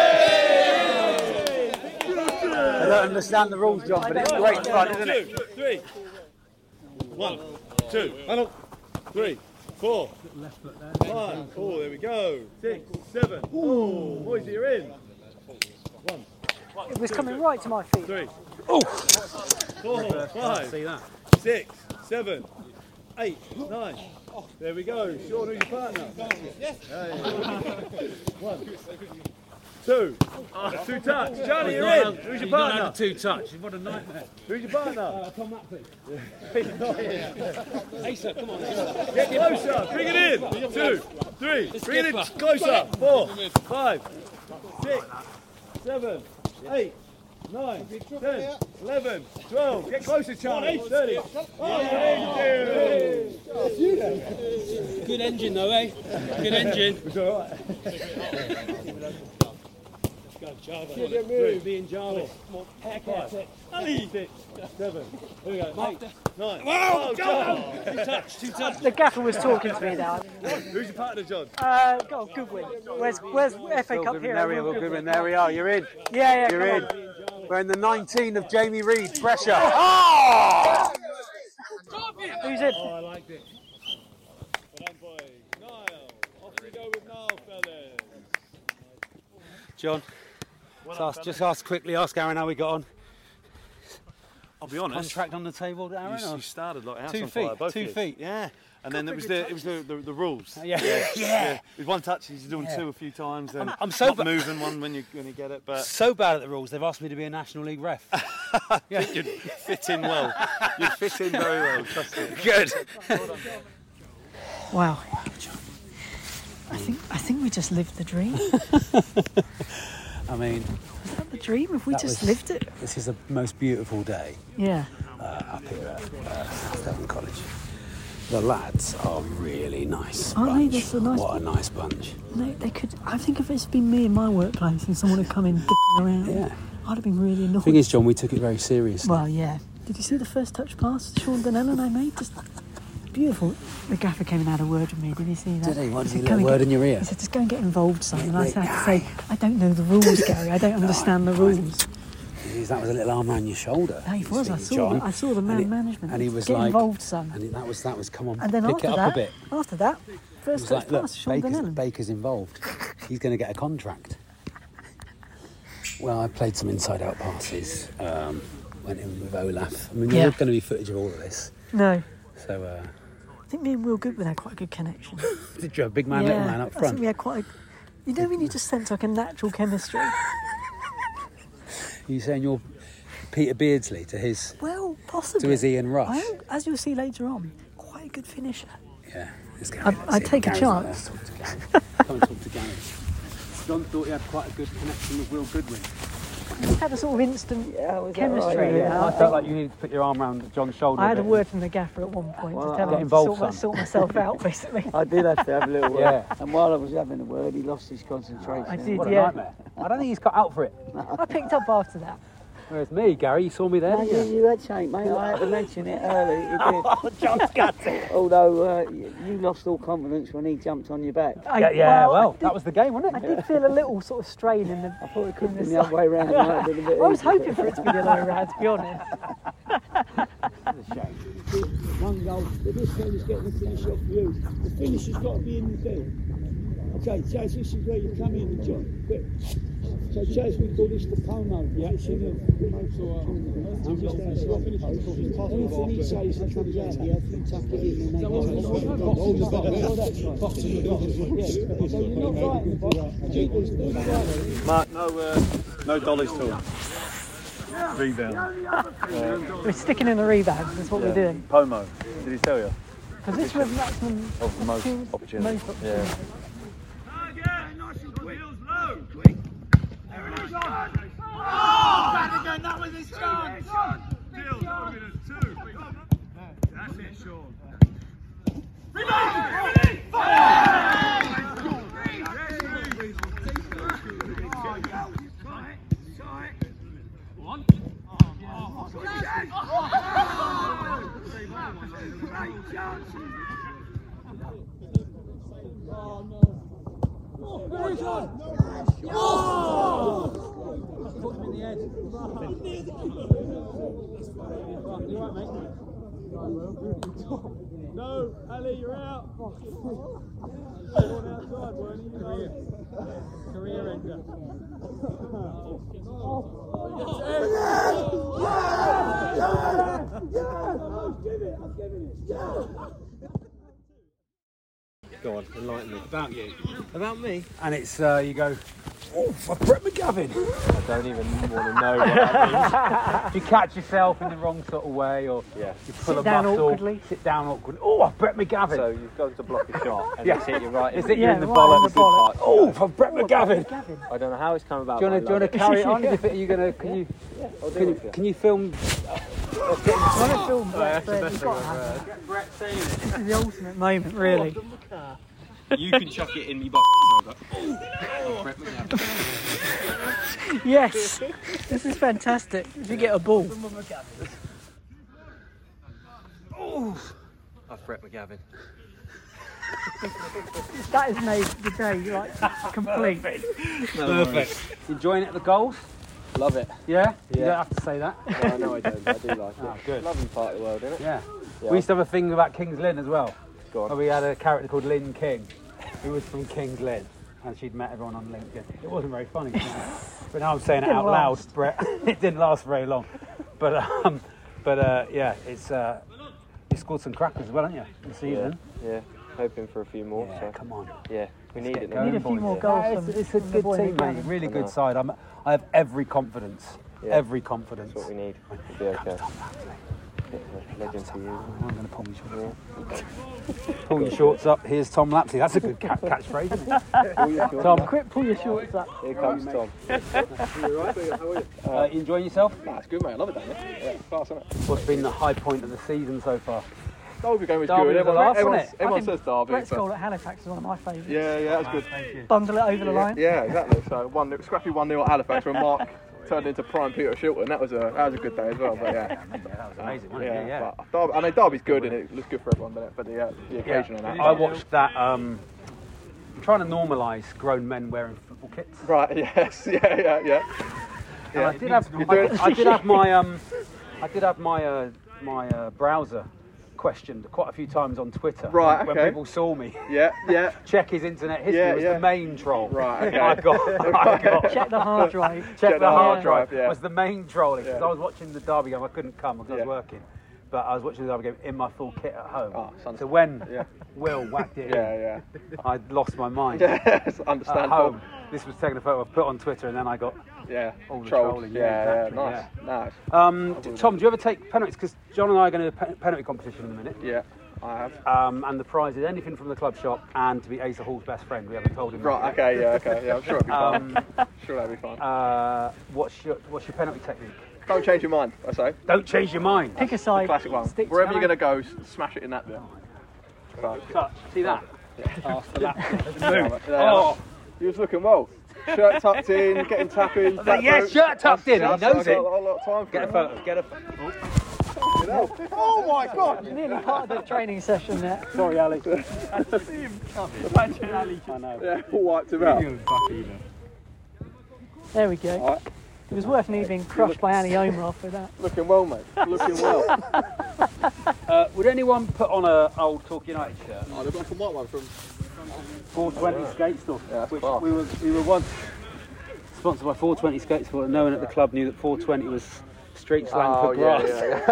I don't understand the rules, John, but it's great fun, isn't it? 2, 3. 1, 2, 3, 4, 5. Oh, there we go. 6, 7. Oh, boys, you're in. 1. It was coming right to my feet. 3. Oh. 4, 5. See that? 6, 7, 8, 9. There we go. Sean, who's your partner? 1, 2. Two touch. Johnny, you're in. Who's your partner? Not two touch. What a nightmare. Who's your partner? Tom Mapley. Asa, come on. Get closer. Bring it in. 2, 3. Bring it in closer. 4, 5, 6, 7, 8, 9, 10, 11, 12. Get closer, Charlie. 30. Good engine though, eh? Good engine. It's all right. Keep moving, being Jarvis. 5, 6, 7. Here we go. 8, 9. Wow, John! Two touch. The gaffer was talking to me now. Who's your partner, John? Goodwin. Where's FA Cup here? Goodwin, there we are. You're in. Yeah, You're in. We're in the 19 of Jamie Reid. Pressure. Oh! Who's in? Oh, I liked it. Well done, boys. Niall. Off we go with Niall, fellas. John, just ask Aaron how we got on. I'll be honest. Contract on the table, Aaron? You started like a house 2 on feet. fire, both 2 of you. feet. Yeah. And then it was the rules. Yeah. With one touch, he's doing two a few times. And I'm so not moving one when you get it. But so bad at the rules, they've asked me to be a National League ref. I think you'd fit in well. You'd fit in very well. Trust me. Good. Wow. I think we just lived the dream. I mean, Was that the dream? Have we just lived it? This is the most beautiful day. Yeah. Up here at South Devon College. The lads are really nice. Aren't bunch. they? That's a nice. What a nice bunch. They could. I think if it's been me in my workplace and someone had come in dicking around, Yeah. I'd have been really annoyed. The thing is, John, we took it very seriously. Well, yeah. Did you see the first touch pass Sean Donnell and I made? Just beautiful. The gaffer came and had a word with me. Did you see that? Did he? What did said, he "Go let a and word get-" in your ear? He said, just go and get involved, son. And I had to say, I don't know the rules, Gary. I don't understand the rules. That was a little arm around your shoulder. Yeah, he was. I saw the man management. And he was get like, involved, son. And that was come on, And then pick it up a bit. After that, first touch look, pass, Sean Donnell. Baker's involved. He's going to get a contract. Well, I played some inside-out passes. Went in with Olaf. I mean, there's not going to be footage of all of this. No. So. I think me and Will Goodwin had quite a good connection. Did you have a big man, little man up I front? think we had quite a... You know when you just sense like a natural chemistry? Are you saying you're Peter Beardsley to his... Well, possibly. To his Ian Rush? As you'll see later on, quite a good finisher. Yeah. I'd take a chance. Come and talk to Gary. John thought he had quite a good connection with Will Goodwin. We had a sort of instant chemistry. Right? Yeah. I felt like you needed to put your arm around John's shoulder. I had a word from the gaffer at one point to tell get him involved, to sort myself out, basically. I did have to have a little word. Yeah. And while I was having a word, he lost his concentration. I did, What a yeah. nightmare. I don't think he's cut out for it. I picked up after that. Whereas me, Gary, you saw me there, No, didn't you had changed, mate. I had to mention it early. You did. Oh, John's got it. Although you lost all confidence when he jumped on your back. Well, that was the game, wasn't it? I did feel a little sort of strain in the... I thought it could have been the other way round. I was hoping for it to be the other way round, to be honest. That's a shame. One goal, but this fella's getting the finish off you. The finish has got to be in the field. Okay, Chase, this is where you come in, John. Quick. So, Chase, we call this the Pomo. Yeah, it's in the anything he says that comes out, you have to tuck it in and make it. So you're not fighting, Jeepers, Mark, no dollies to him. Rebound. We're sticking in the rebounds, that's what we're doing. Pomo, did he tell you? Because this was maximum... Of the most opportunity. Yeah. That was his chance! That's it, Sean. No, Ali, you're out. Going outside, weren't you? Career ender. Go on, enlighten me. About you. About me? And it's, you go, oh, for Brett McGavin. I don't even want to know what that means. You catch yourself in the wrong sort of way, or you pull a muscle, sit down awkwardly. Oh, Brett McGavin. So you've gone to block a shot and Yeah. it's hit you right. It's hit you in the bollocks. Oh, for Brett McGavin. I don't know how it's come about. Do you want to carry it on? Are you going to? Can you film? Brett saying it. This is the ultimate moment, really. You can chuck it in me box. Yes, this is fantastic. If you get a ball. Oh, that's Brett McGavin. That has made the day like complete. Perfect. Enjoying it at the goals? Love it. Yeah? You don't have to say that. No, I don't. I do like it. Oh, good. Lovely part of the world, isn't it? Yeah. We used to have a thing about King's Lynn as well. Go on. Where we had a character called Lynn King, who was from King's Lynn, and she'd met everyone on LinkedIn. It wasn't very funny, but now I'm saying it out loud, Brett. It didn't last very long, but yeah, it's you scored some crackers as well, haven't you, this season? Yeah. Hoping for a few more. Yeah, so. come on. Yeah, we need it. We need a few more goals. It's a good team, mate. Really good side. I have every confidence. Yeah. Every confidence. That's what we need. We'll be okay. Legend to you. I'm going to pull my shorts up. Pull your shorts up. Here's Tom Lapsley. That's a good catchphrase, isn't it? Tom, quick, pull your shorts up. Here comes Tom. You enjoying yourself? Nah, it's good, mate. I love it down there. Yeah, it's class, isn't it? What's been the high point of the season so far? Derby game was Derby good. was the last, wasn't it? Everyone says Derby. Brett's but- goal at Halifax is one of my favourites. Yeah, that was good. Bundle it over the line. Yeah, exactly. So scrappy 1-0 at Halifax when Mark turned into prime Peter Shilton. That was a good day as well. But yeah, that was amazing, wasn't it? yeah. But Derby, I know Derby's good and it looks good for everyone, but the occasion and that. I watched that. I'm trying to normalise grown men wearing football kits. Right. Yes. Yeah. And I did have my browser questioned quite a few times on Twitter. Right, when okay. people saw me. Yeah. Check his internet history was the main troll. Right, okay. I got. Check the hard drive. Check the hard drive. yeah. Was the main trolling because Yeah. I was watching the Derby game. I couldn't come because I was working. But I was watching the Derby game in my full kit at home. So when Will whacked it in, I lost my mind. Yes, understandable. At home, this was taken a photo, I put on Twitter, and then I got all the trolling. Nice. Tom, do you ever take penalties? Because John and I are going to do a penalty competition in a minute. Yeah, I have. And the prize is anything from the club shop and to be Asa Hall's best friend. We haven't told him. Right. That yet. Okay. Yeah, I'm sure it'll be fun. Sure that'll be fun. What's your penalty technique? Don't change your mind, I say. Don't change your mind. Pick a side. The classic one. Stick to Wherever you're it. going to go, smash it in that bit. Touch. See that? Ask for that. Oh, he was looking well. Shirt tucked in, getting tapping. Yes, shirt tucked in. He knows it. Got a lot of time for Get a it. photo. Get a photo. Oh my God! Nearly part of the training session there. Sorry, Ali. I know. Yeah, all wiped him out. There we go. Right. It was worth me being crushed by Annie Omer for that. Looking well, mate. Looking well. Would anyone put on an old Talk United shirt? Oh, the black and white one from 420 Skate Store, which class. we were once sponsored by 420 Skate Store, and no one at the club knew that 420 was street slang for grass.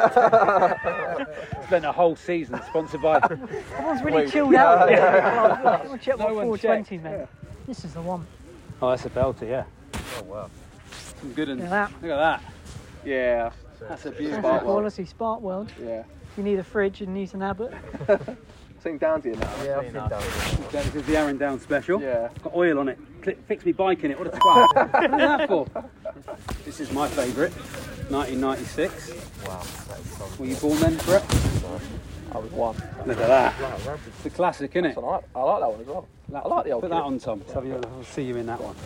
Spent a whole season sponsored by. Everyone's really chilled out. Everyone check what 420 meant. This is the one. Oh, that's a belter, yeah. Oh wow. Some good ones. Look at that. Look at that. Yeah. That's a That's beautiful the quality Spark World. Yeah. If you need a fridge and need an Abbott. Seen Downsy in that. Yeah, I've seen that. This is the Aaron Down special. Yeah. Got oil on it. Fix me bike in it. What a twat. What is that for? This is my favourite. 1996. Wow. Were you born then, Brett? I was one. Look at that. It's a classic, isn't it? I like that one as well. I like the old Put kit. that on, Tom. So I'll see you in that one.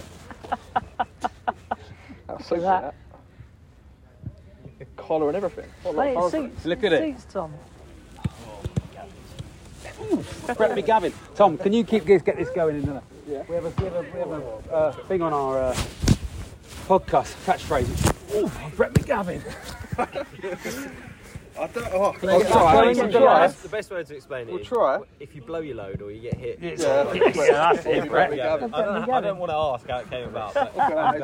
That's super, that. that. Collar and everything. What a Hey, lot it of time. suits. Look at it. Suits Tom. Brett McGavin. Tom, can you get this going in there? Yeah. We have a thing on our podcast, catchphrases. Oh, Brett McGavin. I don't. Oh, Can I I'll get try. that going? I'll try. The best way to explain it We'll is try. if you blow your load or you get hit. Yeah, that's it, Brett. I don't want to ask how it came about. But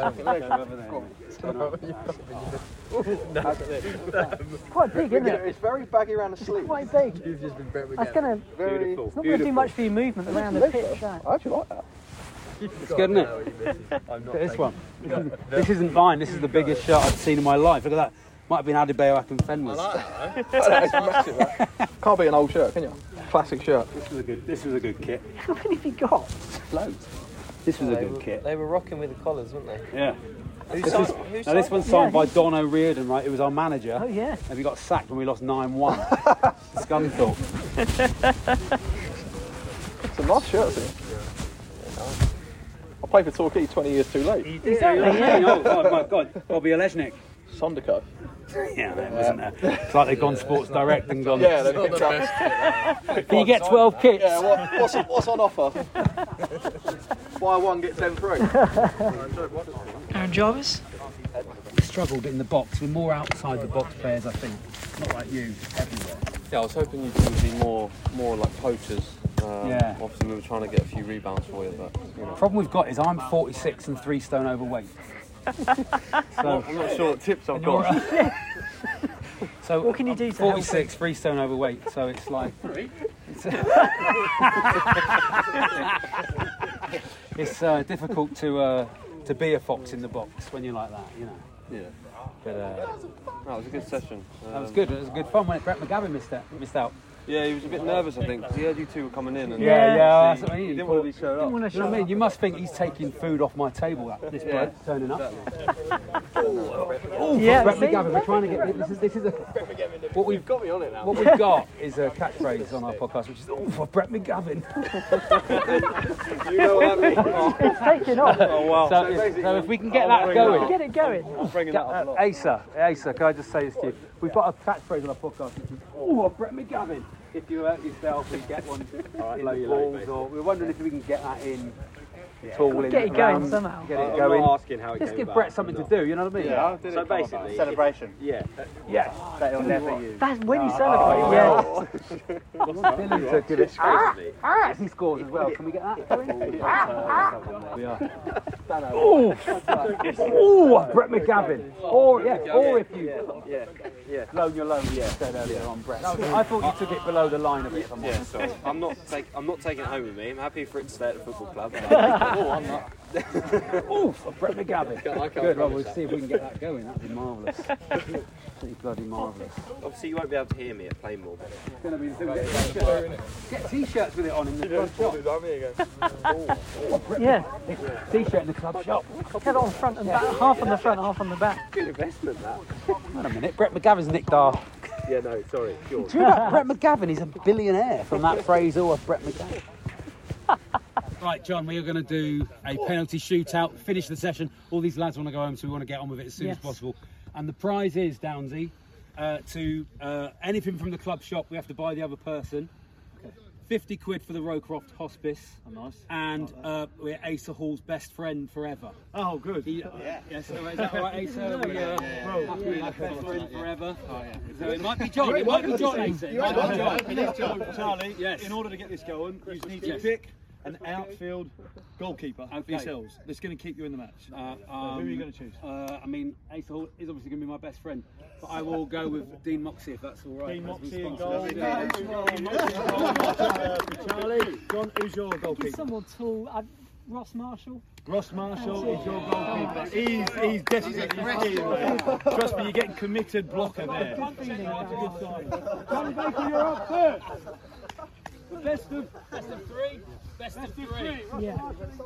It's quite big, isn't it? It's very baggy around the sleeve. Quite big. You've just been Brett That's gonna. Very. It's not going to do much for your movement around the pitch. That. I actually like that. It's good, isn't it? Look at this one. This isn't mine. This is the biggest shirt I've seen in my life. Look at that. Might have been Adebayo Akinfenwa's. That is massive. That. Can't be an old shirt, can you? Classic shirt. This was a good kit. How many have you got? Loads. This was a good kit. They were rocking with the collars, weren't they? Yeah. Who This signed one's them? signed by Don O'Riordan, right? It was our manager. Oh yeah. And we got sacked when we lost 9-1. Scunthorpe. It's a nice shirt, isn't it? I played for Torquay 20 years too late. Exactly. Yeah. Oh my God. Bobby Olejnik. Sonderco. Yeah, that wasn't it. It's like they've gone Sports Direct and gone. Yeah, they've got the best. Can you get 12 kits? Yeah, what's on offer? Buy one, get 10 free. Aaron Jarvis. Struggled in the box. We're more outside the box players, I think. Not like you, everywhere. Yeah, I was hoping you would be more like poachers. Yeah. Obviously, we were trying to get a few rebounds for you, but you know. Problem we've got is I'm 46 and 3 stone overweight. So I'm not sure what tips I've got. So what can you do to 46, 3 stone overweight. So it's like it's difficult to be a fox in the box when you're like that, you know. Yeah. But, that was a good session. That was good. It was good fun when Brett McGavin missed out. Yeah, he was a bit nervous, I think, because he heard you two were coming in. And That's what I mean. He didn't want to be showed up. You know what I mean? You must think he's taking food off my table. This bloke turning up. Yeah, Brett McGavin. We're trying to get this is a what we've got me on it now. What we've got is a catchphrase on our podcast, which is for Brett McGavin. You know what that means? It's taking off. Oh wow! So if we can get that going, Get it going. I'm bringing that up a lot. Asa, can I just say this to you? We've got a catchphrase on our podcast, which is Brett McGavin. If you hurt yourself, we get one in the balls, or we're wondering if we can get that in. Get it going somehow. Get it I'm going. not asking how it Let's came give about. Brett something to do. You know what I mean? Yeah. So basically, Celebration. Yeah. Yes. That he'll never use. That's when you celebrate, yeah. Billy to give it. If he scores as well, can we get that going? We are. Oh, Brett McGavin. Or if you blown your load, said earlier on Brett. I thought you took it below the line a bit. Yeah, sorry. I'm not taking it home with me. I'm happy for it to stay at the football club. I'm not. Brett McGavin. Good, well, we'll see if we can get that going. That'd be marvellous. Pretty bloody marvellous. Obviously, you won't be able to hear me at Plainmoor. It's going to be get t-shirts with it on in the club shop. Yeah. T-shirt in the club shop. Get it on front and back. Half on the front, half on the back. Good investment, that. Wait a minute, Brett McGavin's nicked our... Yeah, no, sorry. George. Do you know that Brett McGavin is a billionaire from that phrase, Brett McGavin? Right, John, we are going to do a penalty shootout, finish the session. All these lads want to go home, so we want to get on with it as soon as possible. And the prize is, Downsy, to anything from the club shop, we have to buy the other person. 50 quid for the Rowcroft Hospice. Oh, nice. And we're Asa Hall's best friend forever. Oh, good. Yes, so is that all right, Asa? We're best friend forever. Oh, yeah. So it might be John. It might be John, Asa. It might be John. Charlie, in order to get this going, you need to pick an outfield goalkeeper for yourselves that's going to keep you in the match. Who are you going to choose? I mean, Asa Hall is obviously going to be my best friend, but I will go with Dean Moxie if that's all right. Dean Moxie in goal. Charlie, John, who's your goalkeeper? Someone tall. Ross Marshall. Ross Marshall is your goalkeeper. He's desperately keen. Trust me, you're getting committed blocker there. Charlie Baker, you're up first. Best of three. Best of three. Yeah.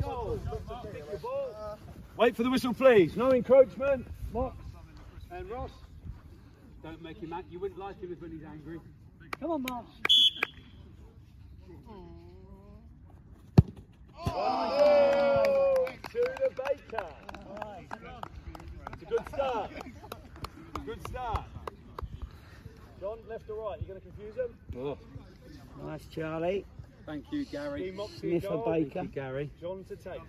Wait for the whistle, please. No encroachment. Mox and Ross. Don't make him mad. You wouldn't like him when he's angry. Come on, Mark. Oh, to the Baker. It's a good start. Good start. John, left or right? You going to confuse them? Oh. Nice, Charlie. Thank you, Gary. Smith and Baker. Thank you, Gary. John to take.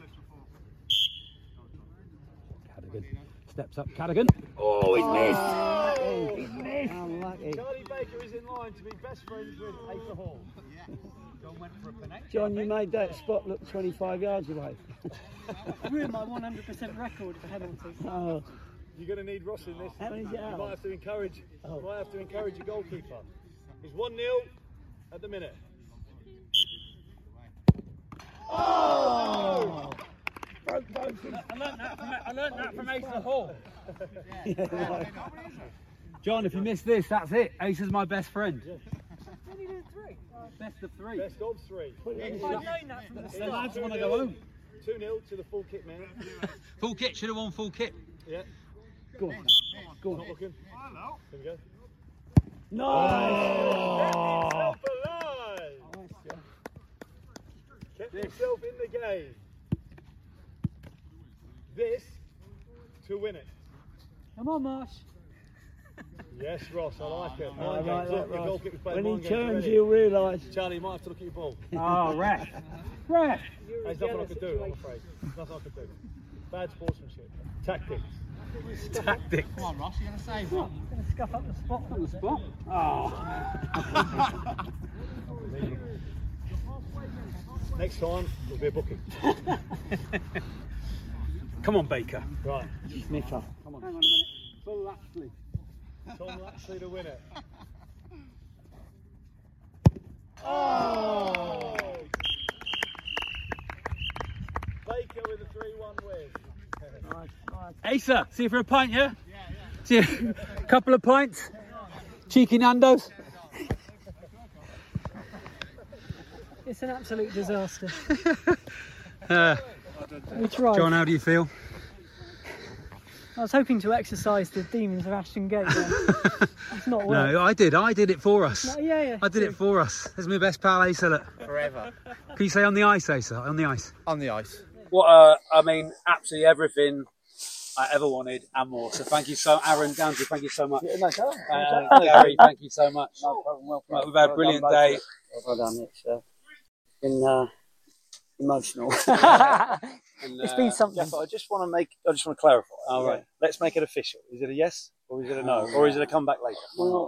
Cadogan steps up. Cadogan. Oh, he's missed. He's missed. Unlucky. Charlie Baker is in line to be best friends with Asa Hall. John went for a penalty. John, you made that spot look 25 yards away. Ruined my 100% record for penalties. Oh. You're going to need Ross in this. How many's it out? You might have to encourage. You might have to encourage your goalkeeper. It's 1-0 at the minute. Oh! Broke both. I learned that from Asa Hall. John, if you miss this, that's it. Asa's my best friend. Only did three. Best of three. Best of three. I've known that from the The start. lads want to go home. 2-0 to the full kit man. Full kit, should have won full kit. Yeah. Go on. Go on. Not looking. Here we go. Nice. Kept himself alive. Kept himself in the game. This to win it. Come on, Marsh. Yes, Ross, I like it. I like that, Ross. When When he turns, you'll realise. Charlie, you might have to look at your ball. Oh, ref. Ref. There's nothing I could do, I'm afraid. Nothing I could do. Bad sportsmanship. Tactics. Tactics. Come on, Ross, you're going to save one. Going to scuff up the spot. On the spot. Oh. Next time, it'll be a booking. Come on, Baker. Right. Smither. Come on. Hang on a minute. Full Lapsley. Tom Lapsley to win it. Oh! Baker with a 3-1 win. Nice. Asa, see you for a pint, yeah? Couple of pints. Cheeky Nando's. It's an absolute disaster. We tried. John, how do you feel? I was hoping to exercise the demons of Ashton Gate. It's not worked. No, I did it for us. No, yeah. I did it for us. This is my best pal, Asa. Look. Forever. Can you say on the ice, Asa? On the ice. On the ice. What? Absolutely everything I ever wanted and more. So thank you Aaron, Downsy, thank you so much. Gary, thank you so much. No problem, well right, we've had a brilliant day. Well done, it's been emotional. It's been something. Jeff, I just want to clarify. All right, let's make it official. Is it a yes or is it a no, or is it a comeback later? Well,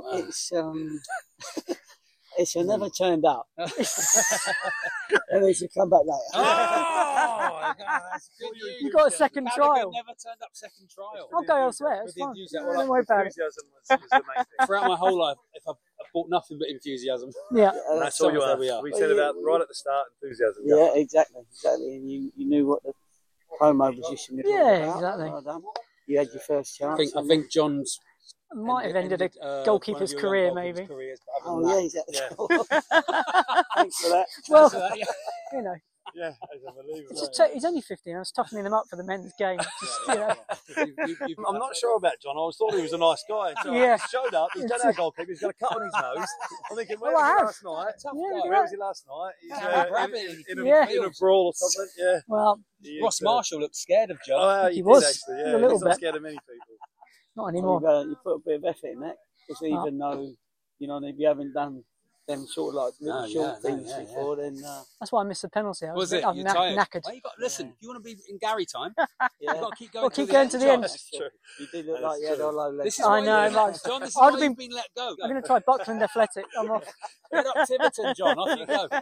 it's a never turned up, and it's a comeback later. Oh, that's good news. You got a second trial. Never turned up second trial. I'll go elsewhere. It's fine. Don't worry about it. Throughout my whole life, if I've bought nothing but enthusiasm. Yeah, that's all you are. We said about right at the start, enthusiasm. Yeah, exactly. And you knew what the promo position was. Yeah, exactly. Well done. You had your first chance. I think John's might have ended a goalkeeper's career, maybe. Oh, yeah, exactly. Thanks for that. Well, you know. Yeah, it's unbelievable. He's only 15. I was toughening him up for the men's game. I'm not sure about John. I thought he was a nice guy. So Yeah. He showed up. He's done our goalkeeper. He's got a cut on his nose. I'm thinking, where was he last night? Where was he last night? He's in a brawl or something. Yeah. Well, Ross Marshall looked scared of John. Oh, he was actually. Yeah. a little He's not bit. scared of many people. Not anymore. You put a bit of effort in that, because even though, if you haven't done them sort of like little short things before, then... That's why I missed the penalty. Was it? I'm You're tired? knackered. Well, listen, if you want to be in Gary time, you've got to keep going, Well, keep going to the end. That's true. You did look like you had a low leg. This is I why know, you- like, John, this is I'd why have you've been let go. I'm going to try Buckland Athletic. I'm off. Head up Tiverton, John. Off you go.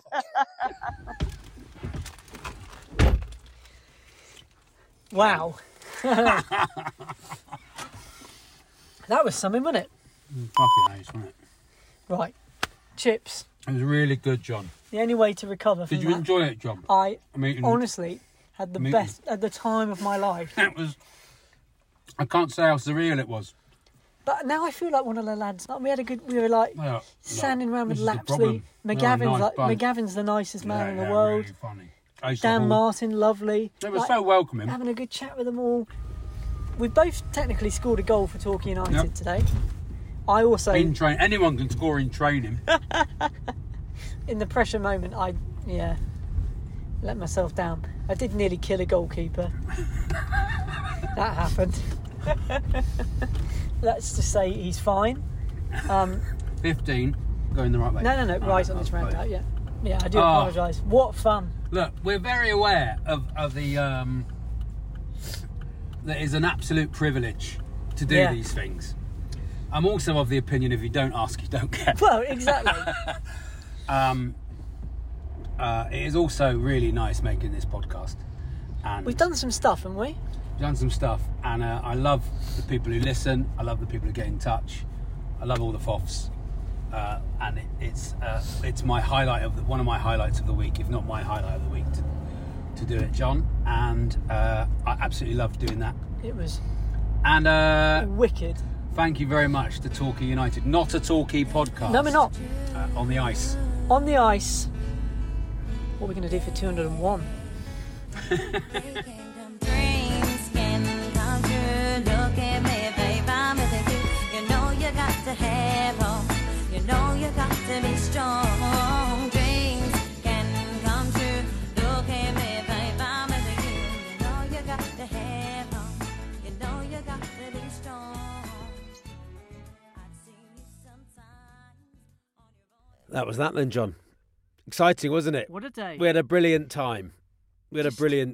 Wow. That was something, wasn't it? Fucking ace, wasn't it? Right. Chips. It was really good, John. The only way to recover from Did you that, enjoy it, John? I mean, honestly had the best at the time of my life. It was. I can't say how surreal it was. But now I feel like one of the lads. Like we were like Yeah, standing around with this is the Lapsley. problem. McGavin's Nice bunch. McGavin's the nicest man in the Yeah, world. really funny. Ace Dan of all. Martin, lovely. It was so welcoming. Having a good chat with them all. We both technically scored a goal for Torquay United Yep. today. I also In train, anyone can score in training. in the pressure moment, I let myself down. I did nearly kill a goalkeeper. That happened. Let's just say he's fine. 15, going the right way. No, right on this roundabout. Yeah, I do apologise. What fun! Look, we're very aware of the that it's an absolute privilege to do these things. I'm also of the opinion if you don't ask, you don't get. Well, exactly. It is also really nice making this podcast, and We've done some stuff, haven't we? done some stuff, and I love the people who listen. I love the people who get in touch. I love all the FOFs, and it's my highlight of one of my highlights of the week, if not my highlight of the week, to do it, John. And I absolutely loved doing that. It was wicked. Thank you very much to Torquay United, not a Torquay podcast. No, we're not. On the ice. On the ice. What are we going to do for 201? Dreams can come true. Look at me, babe, I'm with you. You know you got to have hope. You know you got to be strong. Dreams can come true. Look at me, babe, I'm with you. You know you got to have hope. You know you got to be strong. That was that then, John. Exciting, wasn't it? What a day. We had a brilliant time. We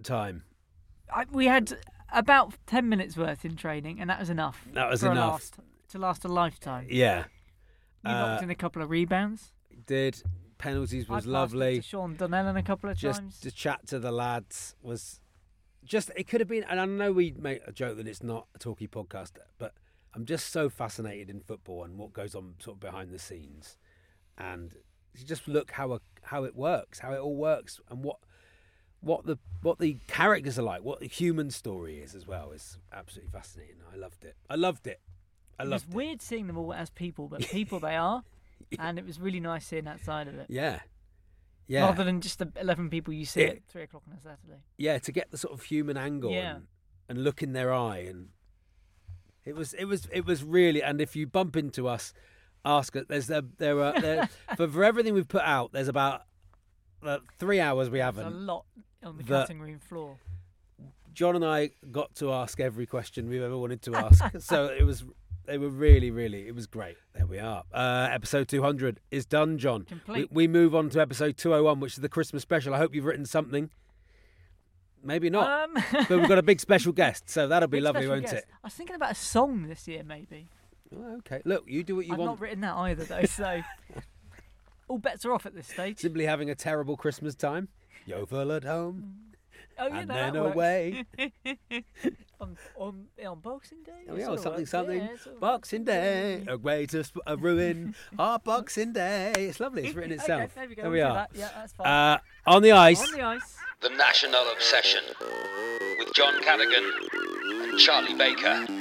had about 10 minutes worth in training, and that was enough. That was for enough. to last a lifetime. Yeah. You knocked in a couple of rebounds. Did. Penalties was I passed lovely. it to Sean Donnellan a couple of Just times. to chat to the lads was just, it could have been, and I know we make a joke that it's not a Torquay podcast, but I'm just so fascinated in football and what goes on sort of behind the scenes. And you just look how it works, how it all works, and what the characters are like, what the human story is as well, is absolutely fascinating. I loved it. I It was loved it. weird seeing them all as people, but people they are, and it was really nice seeing that side of it. Yeah. Yeah. Rather than just the 11 people you see at 3 o'clock on a Saturday. Yeah, to get the sort of human angle and look in their eye, and it was really. And if you bump into us, ask us. For everything we've put out, there's about 3 hours we haven't. There's a lot on the cutting room floor. John and I got to ask every question we've ever wanted to ask, so they were really, it was great. There we are. Episode 200 is done, John. Complete. We move on to episode 201, which is the Christmas special. I hope you've written something. Maybe not. But we've got a big special guest, so that'll be lovely, won't it? I was thinking about a song this year, maybe. Oh, okay. Look, you do what you I've want. not written that either, though, so all bets are off at this stage. Simply having a terrible Christmas time. Yeovil at home. Oh, yeah, and no, then that works. away. on Boxing Day? Oh, yeah, It's or all right. something. Yeah, it's all right. Boxing Day, away to ruin our Boxing Day. It's lovely. It's written itself. Okay, there we go. There We'll we do are. that. Yeah, that's fine. On the ice. On the ice. The National Obsession with John Cadigan and Charlie Baker.